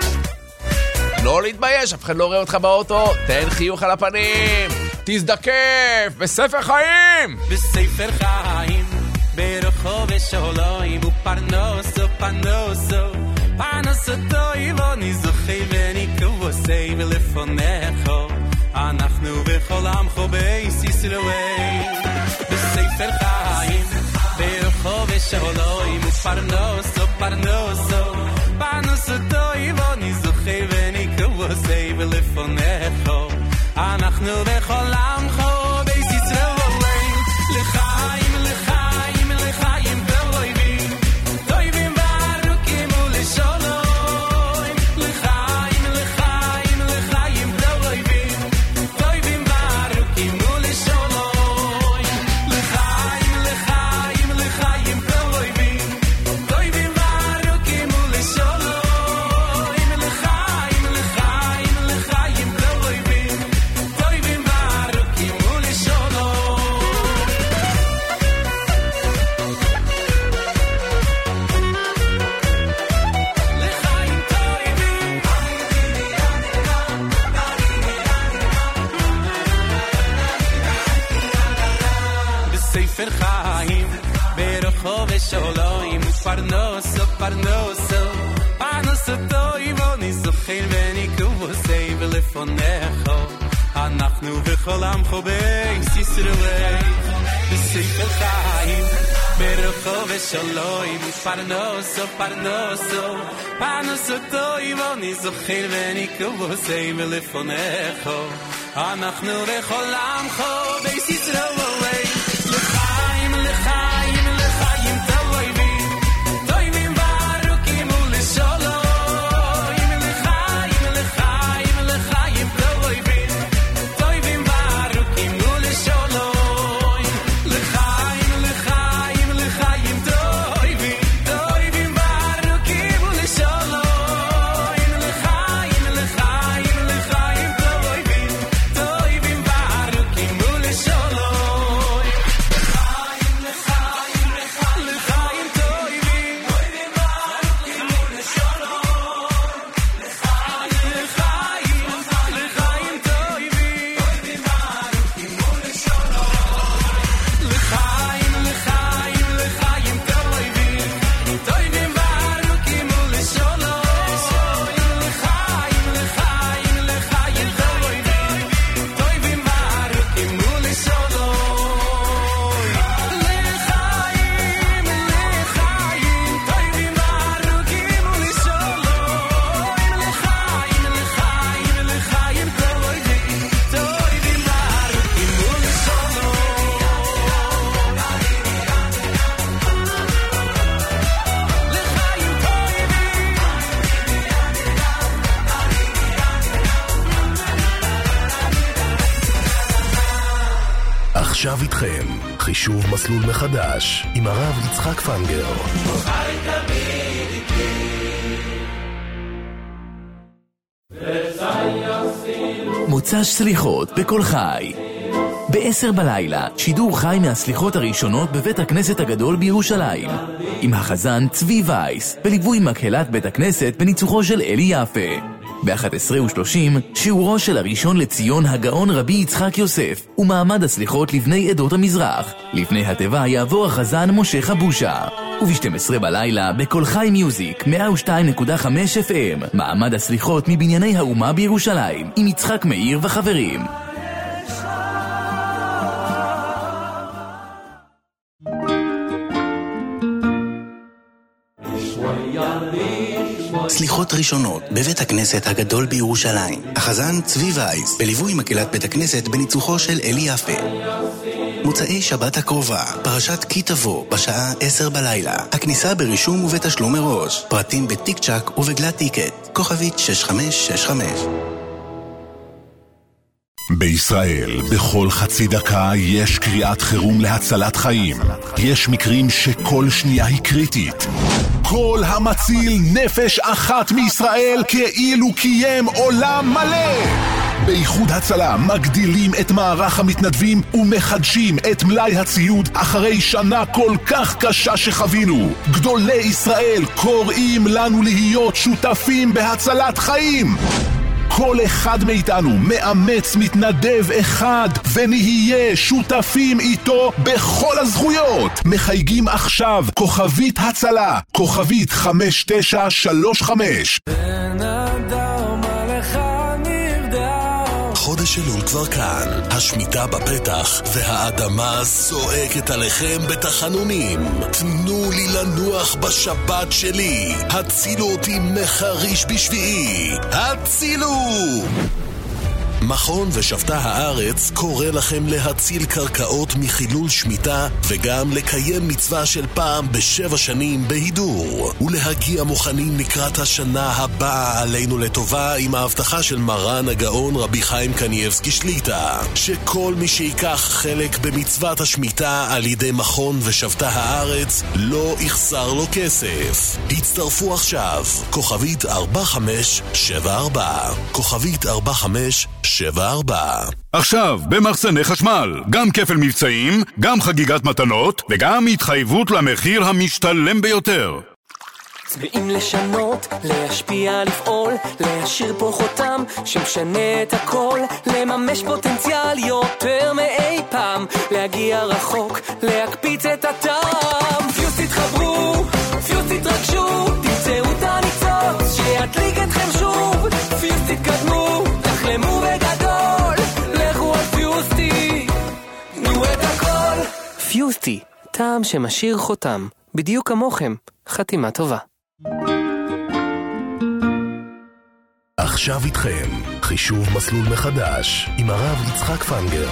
לא להתבייש, אף אחד לא רואה אותך באוטו. תן חיוך על הפנים. תזדקף בספר חיים. בספר חיים, ברחוב השוליים, ופרנוסו, פרנוסו. פרנוסו טוב, אני זוכה וניקבוסי ולפונך. אנחנו בכל עמך בייס ישראל. בספר חיים, ברחוב השוליים, ופרנוסו, פרנוסו. פרנוסו טוב, אני זוכה וניקבוסי ולפונך. אנחנו בכל עמך בייס ישראל. לחיים, לחיים, לחיים ולויבים, טובים וארוכים ולשלום. לחיים, לחיים, לחיים ולויבים, טובים וארוכים ולשלום. לחיים, לחיים, לחיים ולויבים, טובים וארוכים ולשלום. לחיים, לחיים, לחיים ולויבים, טובים וארוכים ולשלום. בספר חיים, ברחוב השוליים, ופרנוסו, פרנוסו. פרנוסו טוב, אני זוכר וניקבוסי ולפונך. אנחנו בכל עמך בייס ישראל. בספר חיים, ברחוב השוליים, ופרנוסו, פרנוסו. פרנוסו טוב, אני זוכר וניקבוסי ולפונך. אנחנו בכל עמך בייס ישראל. לחיים, לחיים, לחיים טובים, טובים וארוכים ולשלום. לחיים, לחיים, לחיים טובים, טובים וארוכים ולשלום. לחיים, לחיים, לחיים טובים, טובים וארוכים ולשלום. לחיים, לחיים, לחיים טובים, טובים עכשיו איתכם, חישוב מסלול מחדש, עם הרב יצחק פנגר. מוצ"ש סליחות בכל חי. בעשר בלילה, שידור חי מהסליחות הראשונות בבית הכנסת הגדול בירושלים. עם החזן צבי וייס, בליווי מקהלת בית הכנסת בניצוחו של אלי יפה. ב-אחת עשרה ושלושים, שיעורו של הראשון לציון הגאון רבי יצחק יוסף, ומעמד הסליחות לבני עדות המזרח. לפני הטבע יעבור החזן משה חבושה. וב-שתים עשרה בלילה, בכל חי מיוזיק, מאה ושתיים נקודה חמש אף אם, מעמד הסליחות מבנייני האומה בירושלים, עם יצחק מאיר וחברים. סליחות ראשונות בבית הכנסת הגדול בירושלים. החזן צבי וייס, בליווי מקהלת בית הכנסת בניצוחו של אלי יפה. מוצאי שבת הקרובה, פרשת כי תבוא, בשעה עשר בלילה. הכניסה ברישום ובתשלום מראש. פרטים בטיק צ'ק ובגלת טיקט. כוכבית שש חמש שש חמש. בישראל, בכל חצי דקה יש קריאת חירום להצלת חיים. יש מקרים שכל שנייה היא קריטית. כל המציל נפש אחת מישראל כאילו קיים עולם מלא. באיחוד הצלה מגדילים את מערך המתנדבים ומחדשים את מלאי הציוד אחרי שנה כל כך קשה שחווינו. גדולי ישראל קוראים לנו להיות שותפים בהצלת חיים. כל אחד מאיתנו מאמץ מתנדב אחד ונהיה שותפים איתו בכל הזכויות. מחייגים עכשיו כוכבית הצלה, כוכבית חמש תשע שלוש חמש. חודש אלול כבר כאן, השמיטה בפתח והאדמה זועקת עליכם בתחנונים. תנו לי לנוח בשבת שלי, הצילו אותי מחריש בשביעי, הצילו! מכון ושבתה הארץ קורא לכם להציל קרקעות מחילול שמיטה וגם לקיים מצווה של פעם בשבע שנים בהידור ולהגיע מוכנים לקראת השנה הבאה עלינו לטובה עם ההבטחה של מרן הגאון רבי חיים קניאבסקי שליטה שכל מי שיקח חלק במצוות השמיטה על ידי מכון ושבתה הארץ לא יחסר לו כסף. הצטרפו עכשיו, כוכבית ארבע חמש שבע ארבע, כוכבית ארבע חמש שבע ארבע. עכשיו, במחסני חשמל, גם כפל מבצעים, גם חגיגת מתנות, וגם התחייבות למחיר המשתלם ביותר. צבעים לשנות, להשפיע, לפעול, להשאיר פה חותם שמשנה את הכל, לממש פוטנציאל יותר מאי פעם, להגיע רחוק, להקפיץ את הטעם. פיוס תתחברו, פיוס תתרגשו, תמצאו את הניצוץ שידליק אתכם שוב. פיוס תתקדמו, תחלמו בגדול, לכו על פיוסטי, תנו את הכל. פיוסטי, טעם שמשאיר חותם, בדיוק כמוכם. חתימה טובה. עכשיו איתכם, חישוב מסלול מחדש, עם הרב יצחק פנגר.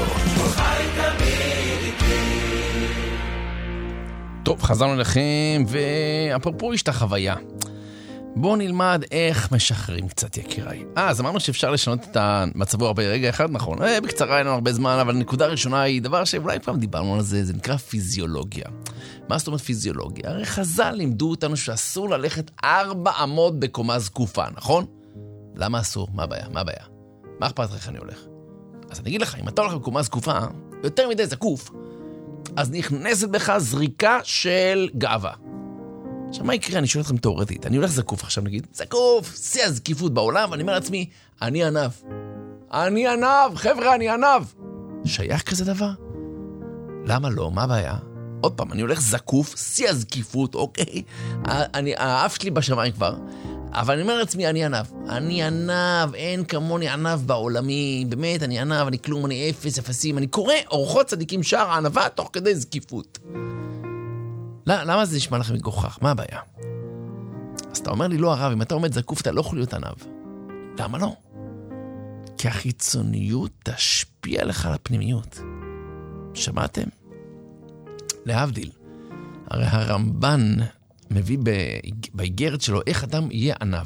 טוב, חזרנו לכם, ואפרופו יש את החוויה. בואו נלמד איך משחררים קצת יקיריי. אה, אז אמרנו שאפשר לשנות את המצבו הרבה רגע אחד, נכון. אה, בקצרה אין לנו הרבה זמן, אבל הנקודה הראשונה היא דבר שאולי פעם דיברנו על זה, זה נקרא פיזיולוגיה. מה זאת אומרת פיזיולוגיה? הרי חז"ל לימדו אותנו שאסור ללכת ארבע אמות בקומה זקופה, נכון? למה אסור? מה הבעיה? מה הבעיה? מה אכפת לך אני הולך? אז אני אגיד לך, אם אתה הולך בקומה זקופה, יותר מדי זקוף, אז נכנסת בך זריקה של גאווה. עכשיו, מה יקרה? אני שואל אתכם תיאורטית. אני הולך זקוף עכשיו, נגיד. זקוף, שיא הזקיפות בעולם, ואני אומר לעצמי, אני ענב. אני ענב, חבר'ה, אני ענב. שייך כזה דבר? למה לא? מה הבעיה? עוד פעם, אני הולך זקוף, שיא הזקיפות, אוקיי? אני, האף שלי בשמיים כבר, אבל אני אומר לעצמי, אני ענב. אני ענב, אין כמוני ענב בעולמי. באמת, אני ענב, אני כלום, אני אפס, אפסים. אני קורא אורחות צדיקים שער הענבה תוך כדי זקיפות. למה זה נשמע לכם מגוחך? מה הבעיה? אז אתה אומר לי, לא הרב, אם אתה עומד זקוף, אתה לא יכול להיות ענב. למה לא? כי החיצוניות תשפיע לך על הפנימיות. שמעתם? להבדיל. הרי הרמב"ן מביא באיגרת שלו איך אדם יהיה ענב.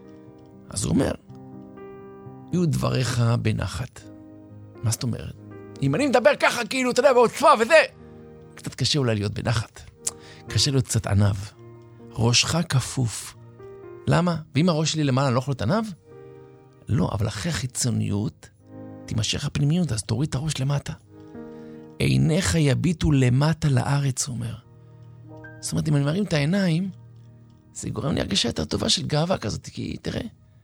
אז הוא אומר, יהיו דבריך בנחת. מה זאת אומרת? אם אני מדבר ככה, כאילו, אתה יודע, בעוצמה וזה, קצת קשה אולי להיות בנחת. קשה להיות קצת ענב. ראשך כפוף. למה? ואם הראש שלי למעלה אני לא יכול להיות ענב? לא, אבל אחרי החיצוניות, תימשך הפנימיות, אז תוריד את הראש למטה. עיניך יביטו למטה לארץ, הוא אומר. זאת אומרת, אם אני מרים את העיניים, זה גורם לי הרגשה יותר טובה של גאווה כזאת, כי תראה.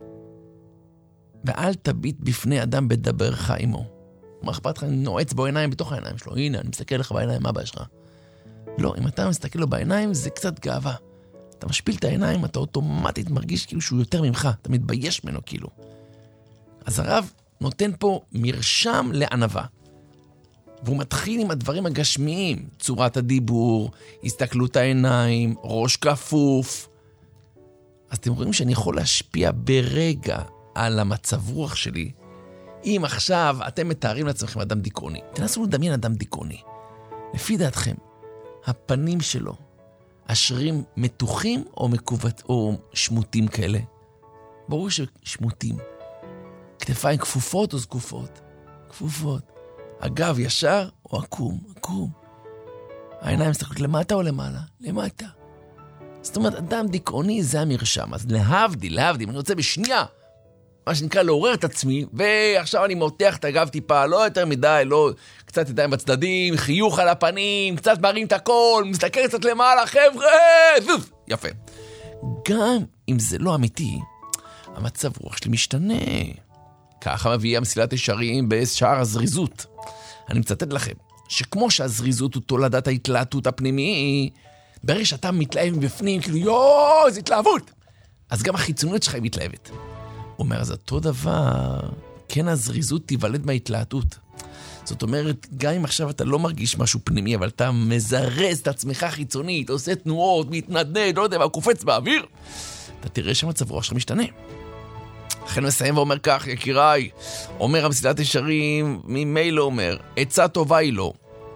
ואל תביט בפני אדם בדברך עמו. מה אכפת לך? אני נועץ בו עיניים בתוך העיניים שלו. הנה, אני מסתכל לך בעיניים, מה הבעיה שלך? לא, אם אתה מסתכל לו בעיניים, זה קצת גאווה. אתה משפיל את העיניים, אתה אוטומטית מרגיש כאילו שהוא יותר ממך. אתה מתבייש ממנו כאילו. אז הרב נותן פה מרשם לענווה. והוא מתחיל עם הדברים הגשמיים. צורת הדיבור, הסתכלות העיניים, ראש כפוף. אז אתם רואים שאני יכול להשפיע ברגע על המצב רוח שלי. אם עכשיו אתם מתארים לעצמכם אדם דיכאוני, תנסו לדמיין אדם דיכאוני. לפי דעתכם, הפנים שלו, השרירים מתוחים או מקוות או שמוטים כאלה? ברור ששמוטים. כתפיים כפופות או זקופות? כפופות. הגב ישר או עקום? עקום. העיניים מסתכלות למטה או למעלה? למטה. זאת אומרת, אדם דיכאוני זה המרשם. אז להבדיל, להבדיל, אני רוצה בשנייה, מה שנקרא לעורר את עצמי, ועכשיו אני מותח את הגב טיפה, לא יותר מדי, לא קצת ידיים בצדדים, חיוך על הפנים, קצת מרים את הכל, מסתכל קצת למעלה, חבר'ה, זוז, יפה. גם אם זה לא אמיתי, המצב רוח שלי משתנה. ככה מביא המסילת ישרים בשער הזריזות. אני מצטט לכם, שכמו שהזריזות הוא תולדת ההתלהטות הפנימי, ברגע שאתה מתלהב מבפנים, כאילו יואו, איזו התלהבות, אז גם החיצוניות שלך היא מתלהבת. הוא אומר, אז אותו דבר, כן הזריזות תיוולד מההתלהטות. זאת אומרת, גם אם עכשיו אתה לא מרגיש משהו פנימי, אבל אתה מזרז את עצמך חיצונית, עושה תנועות, מתנדנד, לא יודע, קופץ באוויר, אתה תראה שהמצב רוח שלך משתנה. לכן מסיים ואומר כך, יקיריי, אומר המסילת ישרים, ממילא אומר, עצה טובה היא לו,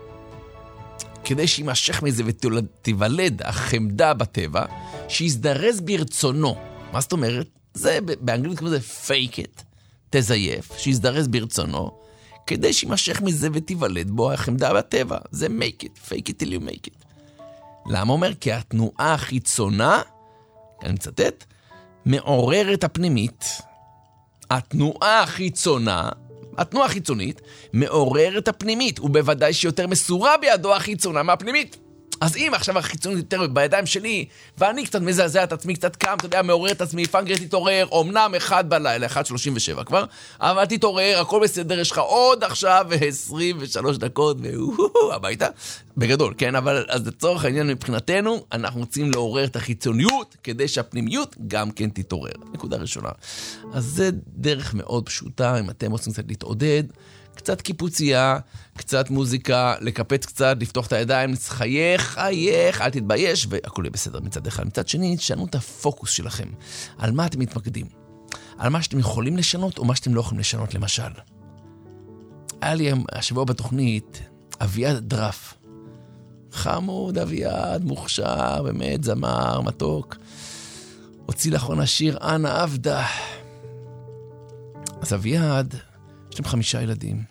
כדי שימשך מזה ותיוולד החמדה בטבע, שיזדרז ברצונו. מה זאת אומרת? זה באנגלית כמו זה fake it, תזייף, שיזדרז ברצונו, כדי שימשך מזה ותיוולד בו החמדה בטבע. זה make it, fake it till you make it. למה אומר? כי התנועה החיצונה, אני מצטט, מעוררת הפנימית. התנועה החיצונה, התנועה החיצונית, מעוררת הפנימית, ובוודאי שיותר מסורה בידו החיצונה מהפנימית. אז אם עכשיו החיצונית יותר בידיים שלי, ואני קצת מזעזע את עצמי, קצת קם, אתה יודע, מעורר את עצמי, פנגרט תתעורר, אומנם אחד בלילה, אחת שלושים ושבע כבר, אבל תתעורר, הכל בסדר, יש לך עוד עכשיו עשרים ושלוש דקות, והוא, הביתה, בגדול, כן, אבל אז לצורך העניין מבחינתנו, אנחנו רוצים לעורר את החיצוניות, כדי שהפנימיות גם כן תתעורר. נקודה ראשונה. אז זה דרך מאוד פשוטה, אם אתם רוצים קצת להתעודד, קצת קיפוצייה, קצת מוזיקה, לקפץ קצת, לפתוח את הידיים, חייך, חייך, אל תתבייש, והכל יהיה בסדר מצד אחד. מצד שני, תשנו את הפוקוס שלכם. על מה אתם מתמקדים? על מה שאתם יכולים לשנות, או מה שאתם לא יכולים לשנות, למשל. היה לי השבוע בתוכנית, אביעד דרף. חמוד, אביעד, מוכשר, באמת, זמר, מתוק. הוציא לאחרונה שיר, אנה עבדה. אז אביעד, יש להם חמישה ילדים,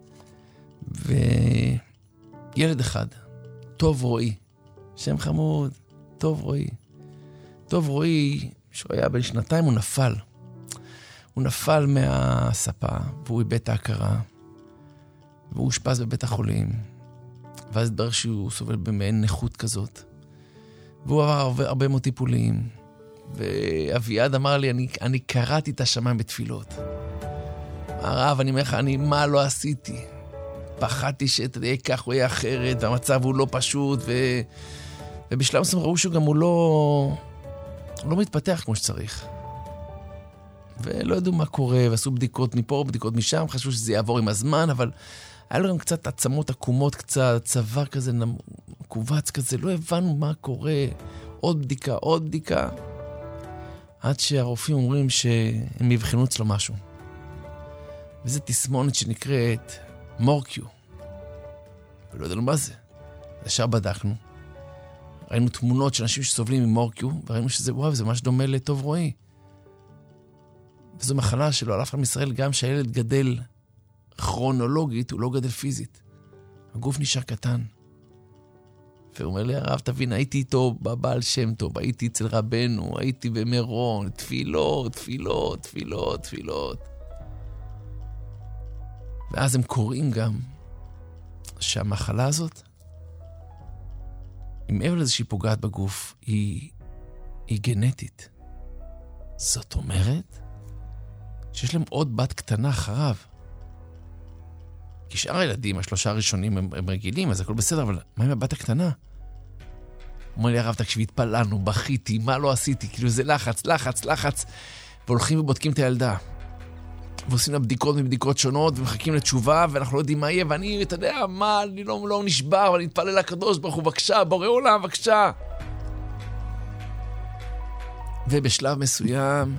וילד אחד, טוב רואי, שם חמוד, טוב רואי. טוב רואי, שהוא היה בן שנתיים, הוא נפל. הוא נפל מהספה, והוא איבד את ההכרה, והוא הושפז בבית החולים, ואז דבר שהוא סובל במעין נכות כזאת. והוא עבר הרבה, הרבה מאוד טיפולים, ואביעד אמר לי, אני, אני קראתי את השמיים בתפילות. הרב, אני אומר לך, אני מה לא עשיתי? פחדתי שתהיה כך או יהיה אחרת, והמצב הוא לא פשוט, ו... ובשלב מסוים ראו שהוא גם הוא לא... הוא לא מתפתח כמו שצריך. ולא ידעו מה קורה, ועשו בדיקות מפה, בדיקות משם, חשבו שזה יעבור עם הזמן, אבל היה לו גם קצת עצמות עקומות קצת, צוואר כזה מקובץ כזה, לא הבנו מה קורה, עוד בדיקה, עוד בדיקה, עד שהרופאים אומרים שהם יבחנו אצלו משהו. וזו תסמונת שנקראת מורקיו. ולא ידענו מה זה. ישר בדקנו. ראינו תמונות של אנשים שסובלים ממורקיו, וראינו שזה וואו, זה ממש דומה לטוב רואי. וזו מחלה שלא על אף אחד מישראל, גם שהילד גדל כרונולוגית הוא לא גדל פיזית. הגוף נשאר קטן. והוא אומר לי, הרב, תבין, הייתי איתו בבעל שם טוב, הייתי אצל רבנו, הייתי במירון, תפילות, תפילות, תפילות, תפילות. ואז הם קוראים גם שהמחלה הזאת, אם מעבר לזה שהיא פוגעת בגוף, היא, היא גנטית. זאת אומרת שיש להם עוד בת קטנה אחריו. כי שאר הילדים, השלושה הראשונים הם, הם רגילים, אז הכל בסדר, אבל מה עם הבת הקטנה? אומר לי הרב, תקשיב, התפללנו, בכיתי, מה לא עשיתי? כאילו זה לחץ, לחץ, לחץ, והולכים ובודקים את הילדה. ועושים לה בדיקות מבדיקות שונות, ומחכים לתשובה, ואנחנו לא יודעים מה יהיה, ואני, אתה יודע, מה, אני לא, לא נשבר, ואני אתפלל לקדוש ברוך הוא, בבקשה, בורא עולם, בבקשה. ובשלב מסוים,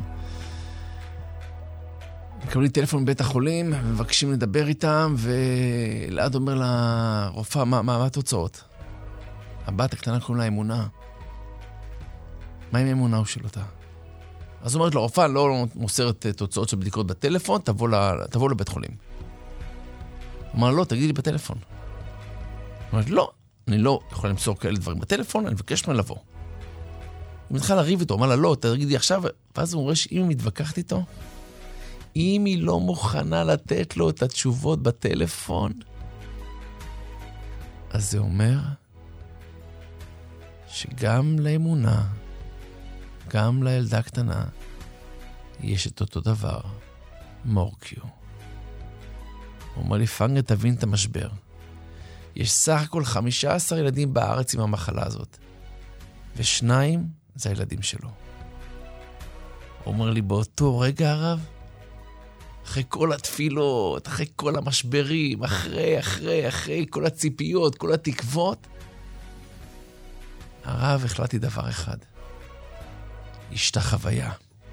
מקבלים טלפון מבית החולים, מבקשים לדבר איתם, ולעד אומר לרופאה, מה, מה, מה התוצאות? הבת הקטנה קוראים לה אמונה. מה עם אמונה הוא של אותה? אז אומרת לו, רופאה לא מוסרת תוצאות של בדיקות בטלפון, תבוא, ל, תבוא לבית חולים. הוא אומר, לא, תגידי לי בטלפון. הוא אומר, לא, אני לא יכול למסור כאלה דברים בטלפון, אני מבקש מה לבוא. היא מתחילה לריב איתו, אומר לה, לא, תגידי עכשיו, ואז הוא רואה שאם היא מתווכחת איתו, אם היא לא מוכנה לתת לו את התשובות בטלפון, אז זה אומר שגם לאמונה, גם לילדה קטנה, יש את אותו דבר, מורקיו. הוא אומר לי, פנגה, תבין את המשבר. יש סך הכל חמישה עשר ילדים בארץ עם המחלה הזאת, ושניים זה הילדים שלו. הוא אומר לי, באותו רגע הרב, אחרי כל התפילות, אחרי כל המשברים, אחרי, אחרי, אחרי כל הציפיות, כל התקוות, הרב, החלטתי דבר אחד. השתחוויה.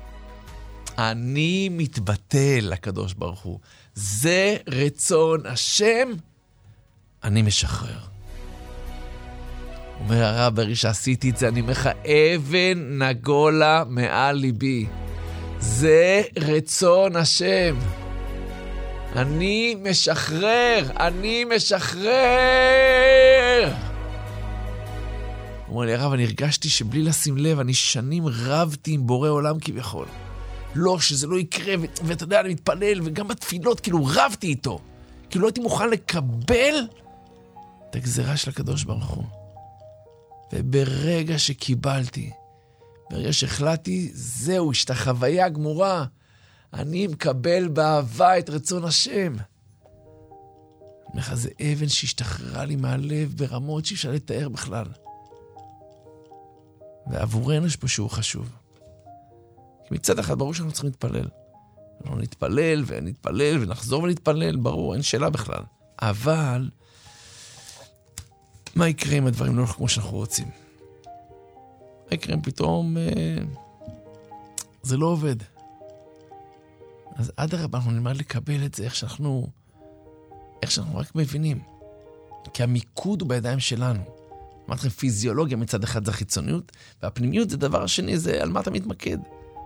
אני מתבטל לקדוש ברוך הוא. זה רצון השם, אני משחרר. אומר הרב, ברי שעשיתי את זה, אני אומר לך, אבן נגולה מעל ליבי. זה רצון השם. אני משחרר, אני משחרר. הוא אומר לי, הרב, אני הרגשתי שבלי לשים לב, אני שנים רבתי עם בורא עולם כביכול. לא, שזה לא יקרה, ו- ואתה יודע, אני מתפלל, וגם בתפילות, כאילו רבתי איתו. כאילו לא הייתי מוכן לקבל את הגזרה של הקדוש ברוך הוא. וברגע שקיבלתי, ברגע שהחלטתי, זהו, השתחוויה גמורה. אני מקבל באהבה את רצון השם. אני אומר, זה אבן שהשתחררה לי מהלב ברמות שאפשר לתאר בכלל. ועבורנו יש פה שהוא חשוב. כי מצד אחד ברור שאנחנו צריכים להתפלל. אנחנו נתפלל ונתפלל ונחזור ונתפלל, ברור, אין שאלה בכלל. אבל, מה יקרה אם הדברים לא הולכים כמו שאנחנו רוצים? מה יקרה אם פתאום אה, זה לא עובד? אז עד הרבה אנחנו נלמד לקבל את זה איך שאנחנו, איך שאנחנו רק מבינים. כי המיקוד הוא בידיים שלנו. אמרתי לכם, פיזיולוגיה מצד אחד זה חיצוניות, והפנימיות זה דבר השני, זה על מה אתה מתמקד.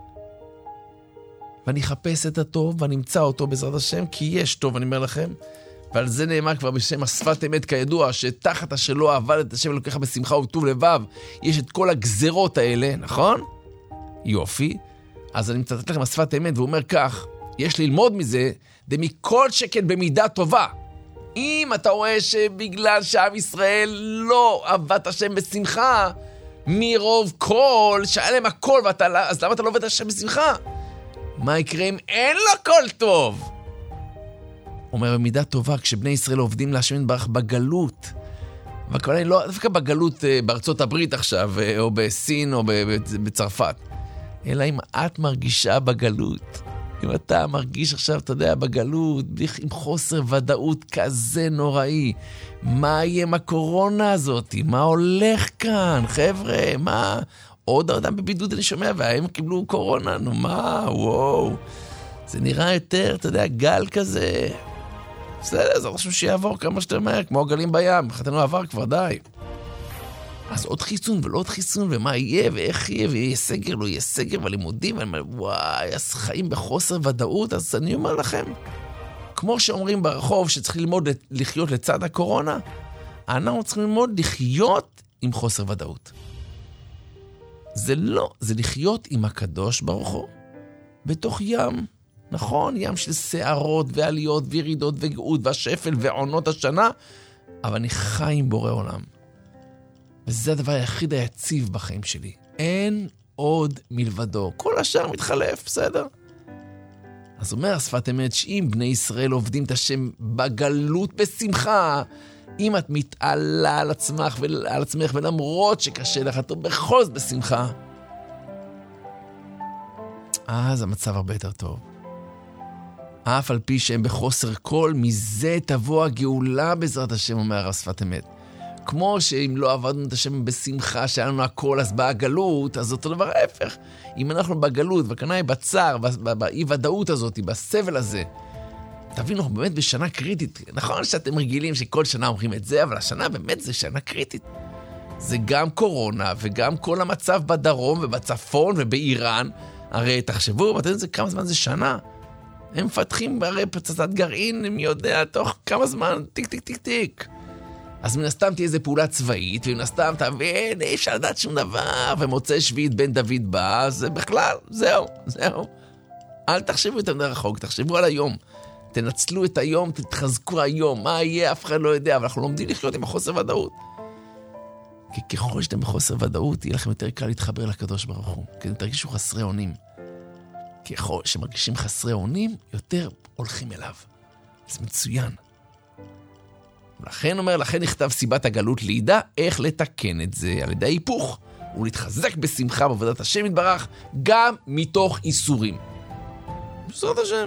ואני אחפש את הטוב, ואני אמצא אותו בעזרת השם, כי יש טוב, אני אומר לכם, ועל זה נאמר כבר בשם השפת אמת כידוע, שתחת אשר לא אהב את השם אלוקיך בשמחה ובטוב לבב, יש את כל הגזרות האלה, נכון? יופי. אז אני מצטט לכם השפת אמת, והוא אומר כך, יש ללמוד מזה, דמכל שכן במידה טובה. אם אתה רואה שבגלל שעם ישראל לא אהב את השם בשמחה, מרוב כל, שהיה להם הכל, ואתה, אז למה אתה לא עובד את השם בשמחה? מה יקרה אם אין לו כל טוב? הוא אומר, במידה טובה, כשבני ישראל עובדים להשם יתברך בגלות, והכוונה לא דווקא בגלות בארצות הברית עכשיו, או בסין, או בצרפת, אלא אם את מרגישה בגלות, אם אתה מרגיש עכשיו, אתה יודע, בגלות, עם חוסר ודאות כזה נוראי, מה יהיה עם הקורונה הזאת? מה הולך כאן? חבר'ה, מה? עוד אדם בבידוד אני שומע, והם קיבלו קורונה, נו מה? וואו. זה נראה יותר, אתה יודע, גל כזה. בסדר, זה חשוב שיעבור כמה שאתה מהר, כמו הגלים בים, חתנו עבר כבר, די. אז עוד חיסון ולא עוד חיסון, ומה יהיה ואיך יהיה, ויהיה סגר, לא יהיה סגר בלימודים, ואני אומר, וואי, אז חיים בחוסר ודאות, אז אני אומר לכם, כמו שאומרים ברחוב שצריך ללמוד לחיות לצד הקורונה, אנחנו צריכים ללמוד לחיות עם חוסר ודאות. זה לא, זה לחיות עם הקדוש ברוך הוא, בתוך ים, נכון? ים של שערות ועליות וירידות וגאות והשפל ועונות השנה, אבל אני חי עם בורא עולם. וזה הדבר היחיד היציב בחיים שלי. אין עוד מלבדו. כל השאר מתחלף, בסדר? אז אומר השפת אמת שאם בני ישראל עובדים את השם בגלות בשמחה, אם את מתעלה על עצמך ועל עצמך, ולמרות שקשה לך, טוב, בכל זאת בשמחה, אז המצב הרבה יותר טוב. אף על פי שהם בחוסר כל, מזה תבוא הגאולה בעזרת השם, אומר השפת אמת. כמו שאם לא עבדנו את השם בשמחה, שהיה לנו הכל, אז בגלות, אז אותו דבר ההפך. אם אנחנו בגלות, וכנאי בצער, באי ודאות הזאת, בסבל הזה, תבינו, אנחנו באמת בשנה קריטית. נכון שאתם רגילים שכל שנה אומרים את זה, אבל השנה באמת זה שנה קריטית. זה גם קורונה, וגם כל המצב בדרום ובצפון ובאיראן. הרי תחשבו, ואתם יודעים זה כמה זמן זה שנה. הם מפתחים הרי פצצת גרעין, מי יודע, תוך כמה זמן, טיק טיק טיק טיק. אז מן הסתם תהיה איזו פעולה צבאית, ומן הסתם תבין, אי אפשר לדעת שום דבר, ומוצא שביעית בן דוד בא, זה בכלל, זהו, זהו. אל תחשבו יותר מדי רחוק, תחשבו על היום. תנצלו את היום, תתחזקו היום, מה יהיה, אף אחד לא יודע, אבל אנחנו לומדים לחיות עם החוסר ודאות. כי ככל שאתם בחוסר ודאות, יהיה לכם יותר קל להתחבר לקדוש ברוך הוא, כי אתם תרגישו חסרי אונים. ככל שמרגישים חסרי אונים, יותר הולכים אליו. זה מצוין. ולכן אומר, לכן נכתב סיבת הגלות לידע איך לתקן את זה על ידי היפוך, ולהתחזק בשמחה בעבודת השם יתברך, גם מתוך איסורים. בעזרת השם.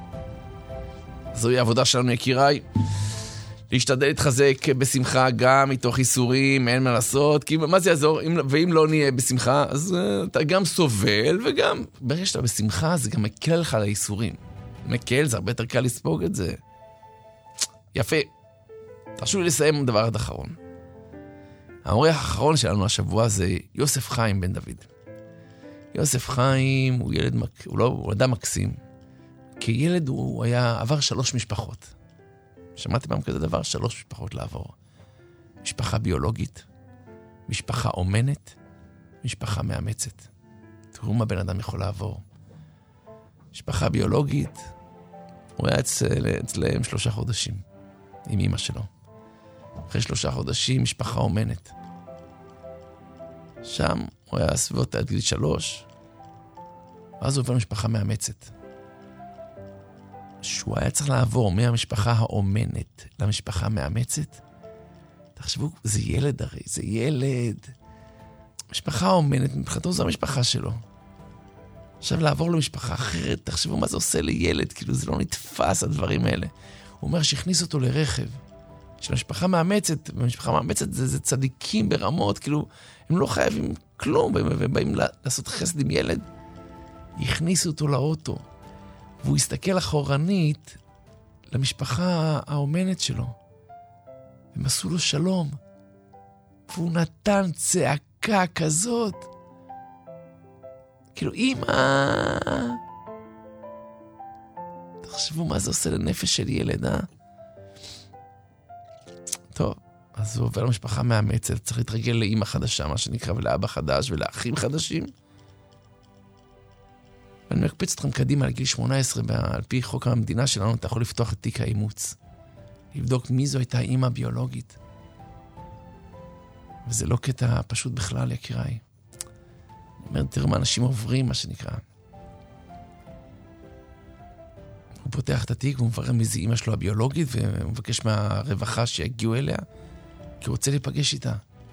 זוהי העבודה שלנו, יקיריי. להשתדל להתחזק בשמחה גם מתוך איסורים, אין מה לעשות, כי מה זה יעזור? ואם לא נהיה בשמחה, אז uh, אתה גם סובל, וגם ברגע שאתה בשמחה, זה גם מקל לך על האיסורים. מקל, זה הרבה יותר קל לספוג את זה. יפה. תרשו לי לסיים דבר עד אחרון. האורח האחרון שלנו השבוע זה יוסף חיים בן דוד. יוסף חיים הוא ילד, מק... הוא לא, הוא אדם מקסים. כילד הוא היה, עבר שלוש משפחות. שמעתי פעם כזה דבר, שלוש משפחות לעבור. משפחה ביולוגית, משפחה אומנת, משפחה מאמצת. תראו מה בן אדם יכול לעבור. משפחה ביולוגית, הוא היה אצל, אצלהם שלושה חודשים, עם אמא שלו. אחרי שלושה חודשים, משפחה אומנת. שם הוא היה סביבות עד גיל שלוש, ואז הוא עובר משפחה מאמצת. שהוא היה צריך לעבור מהמשפחה האומנת למשפחה מאמצת. תחשבו, זה ילד הרי, זה ילד. משפחה אומנת, מבחינתו זו המשפחה שלו. עכשיו לעבור למשפחה אחרת, תחשבו מה זה עושה לילד, כאילו זה לא נתפס הדברים האלה. הוא אומר שהכניס אותו לרכב. של המשפחה מאמצת, ומשפחה מאמצת זה, זה צדיקים ברמות, כאילו הם לא חייבים כלום, והם באים לעשות חסד עם ילד. הכניסו אותו לאוטו. והוא הסתכל אחורנית למשפחה האומנת שלו. הם עשו לו שלום. והוא נתן צעקה כזאת. כאילו, אמא... תחשבו מה זה עושה לנפש של ילד, אה? טוב, אז הוא עובר למשפחה מאמצת. צריך להתרגל לאמא חדשה, מה שנקרא, ולאבא חדש, ולאחים חדשים. ואני מקפיץ אתכם קדימה לגיל שמונה עשרה, על פי חוק המדינה שלנו, אתה יכול לפתוח את תיק האימוץ. לבדוק מי זו הייתה האמא הביולוגית. וזה לא קטע פשוט בכלל, יקיריי. אני אומר, תראו מה אנשים עוברים, מה שנקרא. הוא פותח את התיק, והוא מברר מי זה אמא שלו הביולוגית, והוא מבקש מהרווחה שיגיעו אליה, כי הוא רוצה להיפגש איתה.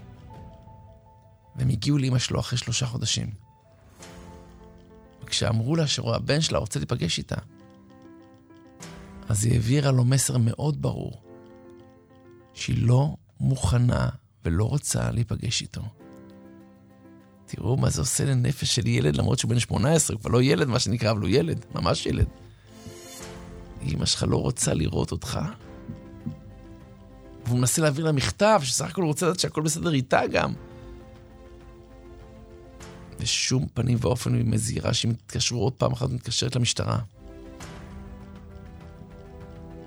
והם הגיעו לאמא שלו אחרי שלושה חודשים. וכשאמרו לה שהבן שלה רוצה להיפגש איתה, אז היא העבירה לו מסר מאוד ברור, שהיא לא מוכנה ולא רוצה להיפגש איתו. תראו מה זה עושה לנפש של ילד, למרות שהוא בן שמונה עשרה, כבר לא ילד מה שנקרא, אבל הוא ילד, ממש ילד. אמא שלך לא רוצה לראות אותך, והוא מנסה להעביר לה מכתב, שסך הכל רוצה לדעת שהכל בסדר איתה גם. ושום פנים ואופן היא מזהירה שהיא מתקשרו עוד פעם אחת ומתקשרת למשטרה.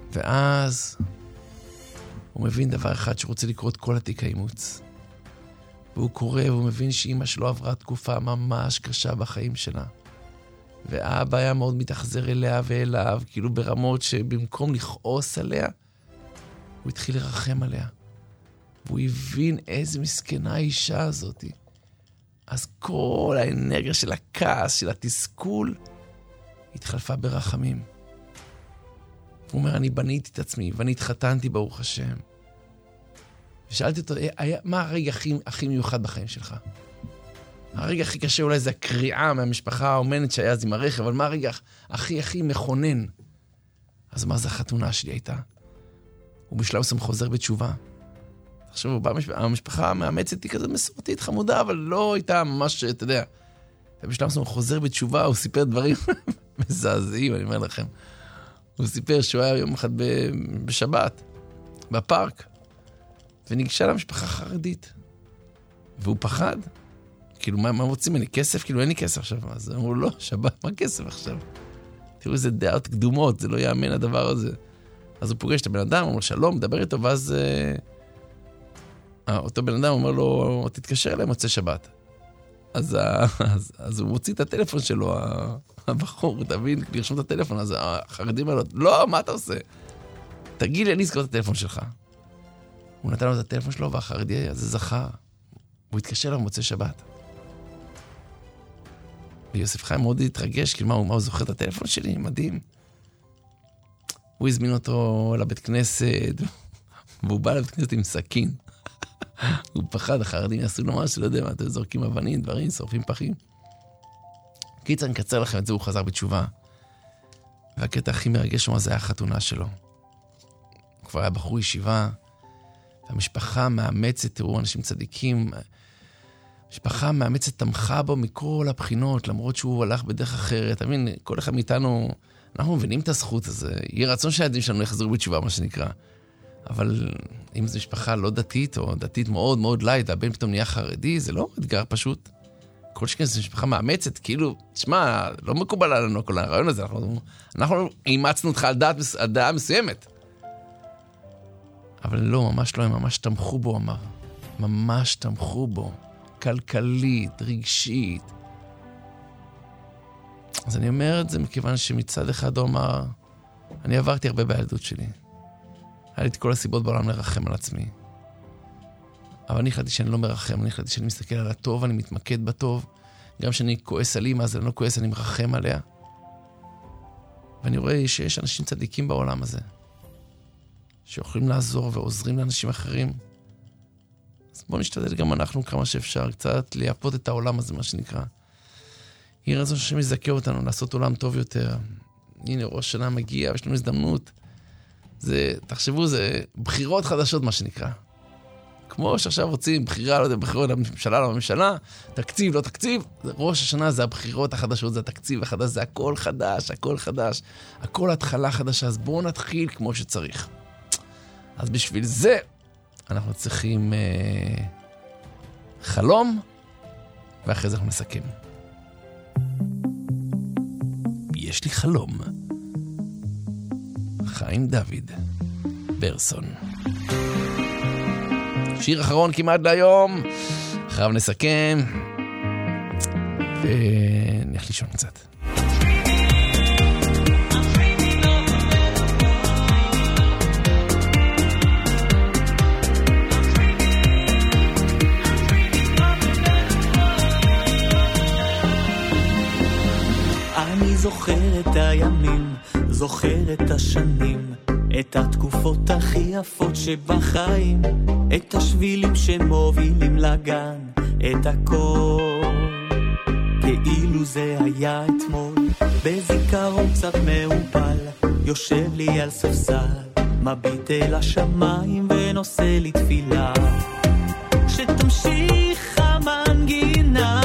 ואז הוא מבין דבר אחד שרוצה לקרוא את כל התיק האימוץ. והוא קורא והוא מבין שאמא שלו עברה תקופה ממש קשה בחיים שלה. ואבא היה מאוד מתאכזר אליה ואליו, כאילו ברמות שבמקום לכעוס עליה, הוא התחיל לרחם עליה. והוא הבין איזה מסכנה האישה הזאת. אז כל האנרגיה של הכעס, של התסכול, התחלפה ברחמים. הוא אומר, אני בניתי את עצמי, ואני התחתנתי ברוך השם. ושאלתי אותו, היה, מה הרגע הכי, הכי מיוחד בחיים שלך? הרגע הכי קשה אולי זה הקריאה מהמשפחה האומנת שהיה אז עם הרכב, אבל מה הרגע הכי הכי מכונן? אז מה זה החתונה שלי הייתה? הוא בשלב מסוים חוזר בתשובה. עכשיו, המשפחה מאמצת היא כזאת מסורתית חמודה, אבל לא הייתה ממש, אתה יודע. ובשלב מסוים חוזר בתשובה, הוא סיפר דברים מזעזעים, אני אומר לכם. הוא סיפר שהוא היה יום אחד בשבת, בפארק, וניגשה למשפחה חרדית. והוא פחד. כאילו, מה, מה רוצים? אני כסף? כאילו, אין לי כסף עכשיו. אז אמרו, לא, שבת, מה כסף עכשיו? תראו, איזה דעות קדומות, זה לא יאמן הדבר הזה. אז הוא פוגש את הבן אדם, הוא אומר, שלום, מדבר איתו, ואז אה, אותו בן אדם אומר לו, תתקשר אליי, מוצא שבת. אז, אז, אז הוא מוציא את הטלפון שלו, הבחור, תבין, לרשום את הטלפון, אז החרדים אמרו, לא, מה אתה עושה? תגיד לי, אני אזכור את הטלפון שלך. הוא נתן לו את הטלפון שלו, והחרדי הזה זכר. הוא התקשר אליו, מוצא שבת. ויוסף חיים מאוד התרגש, כאילו, מה, הוא, מה, הוא זוכר את הטלפון שלי? מדהים. הוא הזמין אותו לבית כנסת, והוא בא לבית כנסת עם סכין. הוא פחד, החרדים יעשו לו משהו, לא יודע מה, אתם זורקים אבנים, דברים, שורפים פחים. קיצר, אני אקצר לכם את זה, הוא חזר בתשובה. והקטע הכי מרגש שמה, זה היה החתונה שלו. הוא כבר היה בחור ישיבה, והמשפחה מאמצת, תראו, אנשים צדיקים, המשפחה מאמצת תמכה בו מכל הבחינות, למרות שהוא הלך בדרך אחרת. תאמין, כל אחד מאיתנו, אנחנו מבינים את הזכות הזה. יהיה רצון שהילדים שלנו יחזרו בתשובה, מה שנקרא. אבל אם זו משפחה לא דתית, או דתית מאוד מאוד לייט, והבן פתאום נהיה חרדי, זה לא אתגר פשוט. כל שכן זו משפחה מאמצת, כאילו, תשמע, לא מקובל עלינו כל הרעיון הזה. אנחנו, אנחנו אימצנו אותך על דעת, על דעה מסוימת. אבל לא, ממש לא, הם ממש תמכו בו, אמר. ממש תמכו בו. כלכלית, רגשית. אז אני אומר את זה מכיוון שמצד אחד הוא אמר, אני עברתי הרבה בילדות שלי. היה לי את כל הסיבות בעולם לרחם על עצמי. אבל אני החלטתי שאני לא מרחם, אני החלטתי שאני מסתכל על הטוב, אני מתמקד בטוב. גם שאני כועס על אמא, אז אני לא כועס, אני מרחם עליה. ואני רואה שיש אנשים צדיקים בעולם הזה. שיכולים לעזור ועוזרים לאנשים אחרים. אז בואו נשתדל גם אנחנו כמה שאפשר, קצת לייפות את העולם הזה, מה שנקרא. יהי רצון שהשם יזכה אותנו, לעשות עולם טוב יותר. הנה, ראש שנה מגיע, יש לנו הזדמנות. זה, תחשבו, זה בחירות חדשות, מה שנקרא. כמו שעכשיו רוצים בחירה, לא יודע, בחירות לממשלה, לא לממשלה, תקציב, לא תקציב. ראש השנה זה הבחירות החדשות, זה התקציב החדש, זה הכל חדש, הכל חדש. הכל התחלה חדשה, אז בואו נתחיל כמו שצריך. אז בשביל זה, אנחנו צריכים אה, חלום, ואחרי זה אנחנו נסכם. יש לי חלום. חיים דוד, ברסון. שיר אחרון כמעט להיום, אחריו נסכם, ונלך לישון קצת. אני זוכר את הימים, זוכר את השנים, את התקופות הכי יפות שבחיים, את השבילים שמובילים לגן, את הכל כאילו זה היה אתמול. בזיכרון קצת מעופל, יושב לי על ספסל, מביט אל השמיים ונושא לי תפילה, שתמשיך המנגינה.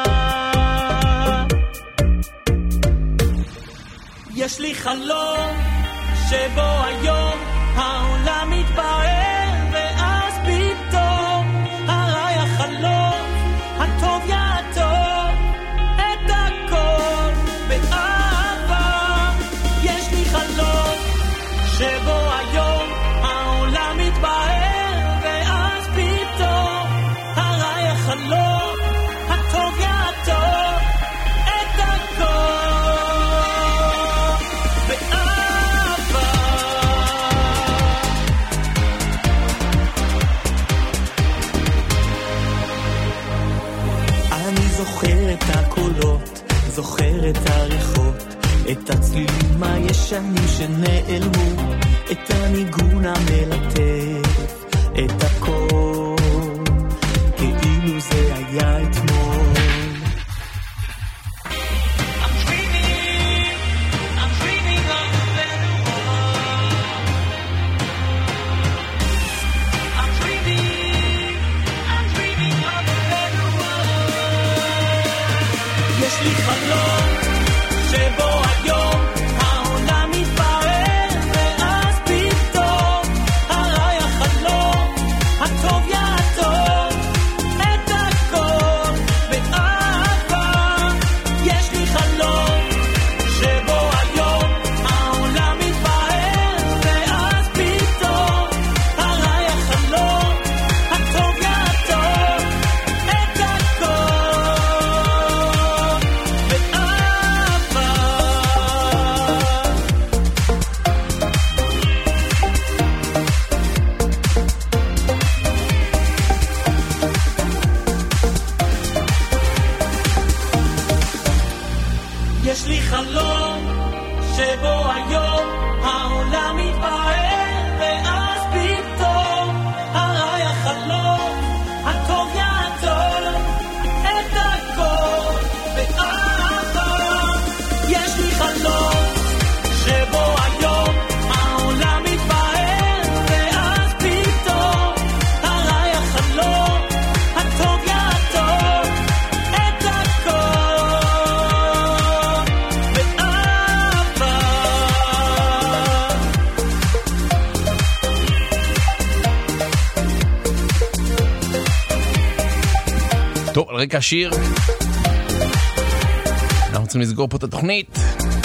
יש לי חלום שבו היום העולם מתפאר, ואז פתאום הרע יחלום, הטוב יעטוף את הכל באהבה. יש לי חלום שבו היום העולם מתבהר, ואז פתאום הרע יחלום, הטוב יעטוף את הכל באהבה. אני זוכר את הקולות, זוכר את הריחות, את הצלילים הישנים שנעלמו, את הניגון המלטף, את הכל כאילו זה היה אתמול. יש לי חלום שבו היום העולם מתפאר, ואז פתאום הרע יחלום, הטוב יעטוף את הכל באהבה. יש לי חלום שבו היום העולם מתפאר, ואז פתאום הרע יחלום, הטוב יעטוף את הכל. יש לי חלום שבו היום העולם מתפאר, ואז פתאום הרע יחלום, הטוב יעטוף את הכל באהבה. יש לי חלום שבו היום העולם מתפאר, ואז פתאום הרע יחלום, הטוב יעטוף את הכל. טוב, על רקע השיר אנחנו צריכים לסגור פה את התוכנית,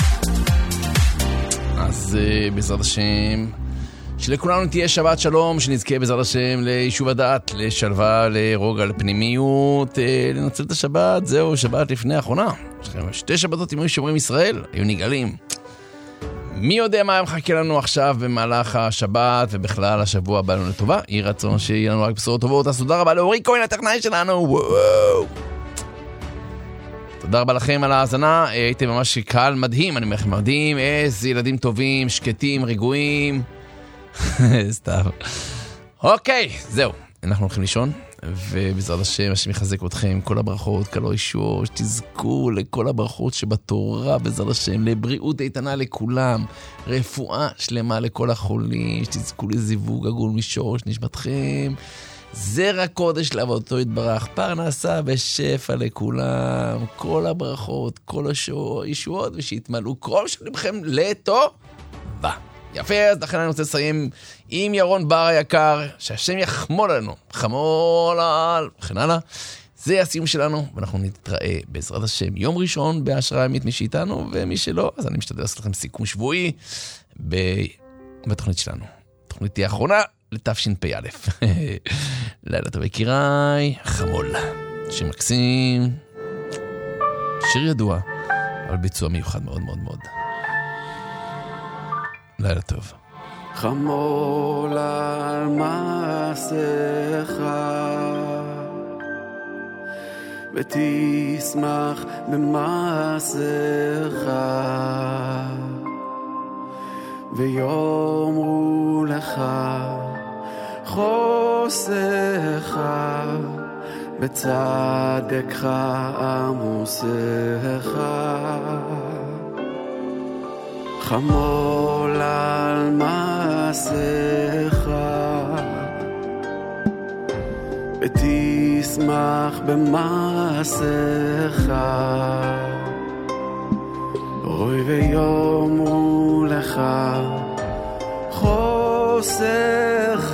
אז uh, בעזרת השם שלכולנו תהיה שבת שלום, שנזכה בעזרת השם ליישוב הדעת, לשלווה, לרוגע, לפנימיות, uh, לנצל את השבת. זהו, שבת לפני האחרונה, שתי שבתות אם היו שומרים ישראל היו נגאלים. מי יודע מה מחכה לנו עכשיו במהלך השבת ובכלל השבוע הבא לנו לטובה. יהי רצון שיהיה לנו רק בשורות טובות. אז תודה רבה לאורי כהן הטכנאי שלנו. וואו. תודה רבה לכם על ההאזנה, הייתם ממש קהל מדהים, אני אומר לכם מדהים, איזה ילדים טובים, שקטים, רגועים. סתם. אוקיי, זהו, אנחנו הולכים לישון, ובעזרת השם, השם יחזק אתכם, כל הברכות, כל האישור, שתזכו לכל הברכות שבתורה, בעזרת השם, לבריאות איתנה לכולם, רפואה שלמה לכל החולים, שתזכו לזיווג עגול משורש נשמתכם, זרע קודש לעבודתו יתברך, פרנסה ושפע לכולם, כל הברכות, כל הישועות, ושיתמלאו כל שלמכם לטובה. יפה, אז לכן אני רוצה לסיים עם ירון בר היקר, שהשם יחמול עלינו, חמול על, וכן הלאה. זה הסיום שלנו, ואנחנו נתראה בעזרת השם יום ראשון בהשראה ימית, מי שאיתנו, ומי שלא, אז אני משתדל לעשות לכם סיכום שבועי בתוכנית שלנו. התוכנית תהיה האחרונה לתשפ"א. לילה טוב יקיריי, חמול, שיר מקסים, שיר ידוע, אבל ביצוע מיוחד מאוד מאוד מאוד. לילה טוב. חמול על מעשיך ותשמח במעשיך, ויאמרו לך חוסך בצדקך עמוסך. חמול על מעשיך ותשמח במעשיך, אוי ויאמרו לך חוסך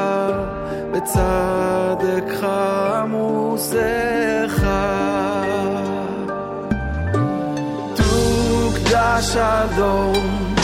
בצדקך עמוסך. תוקדש הדור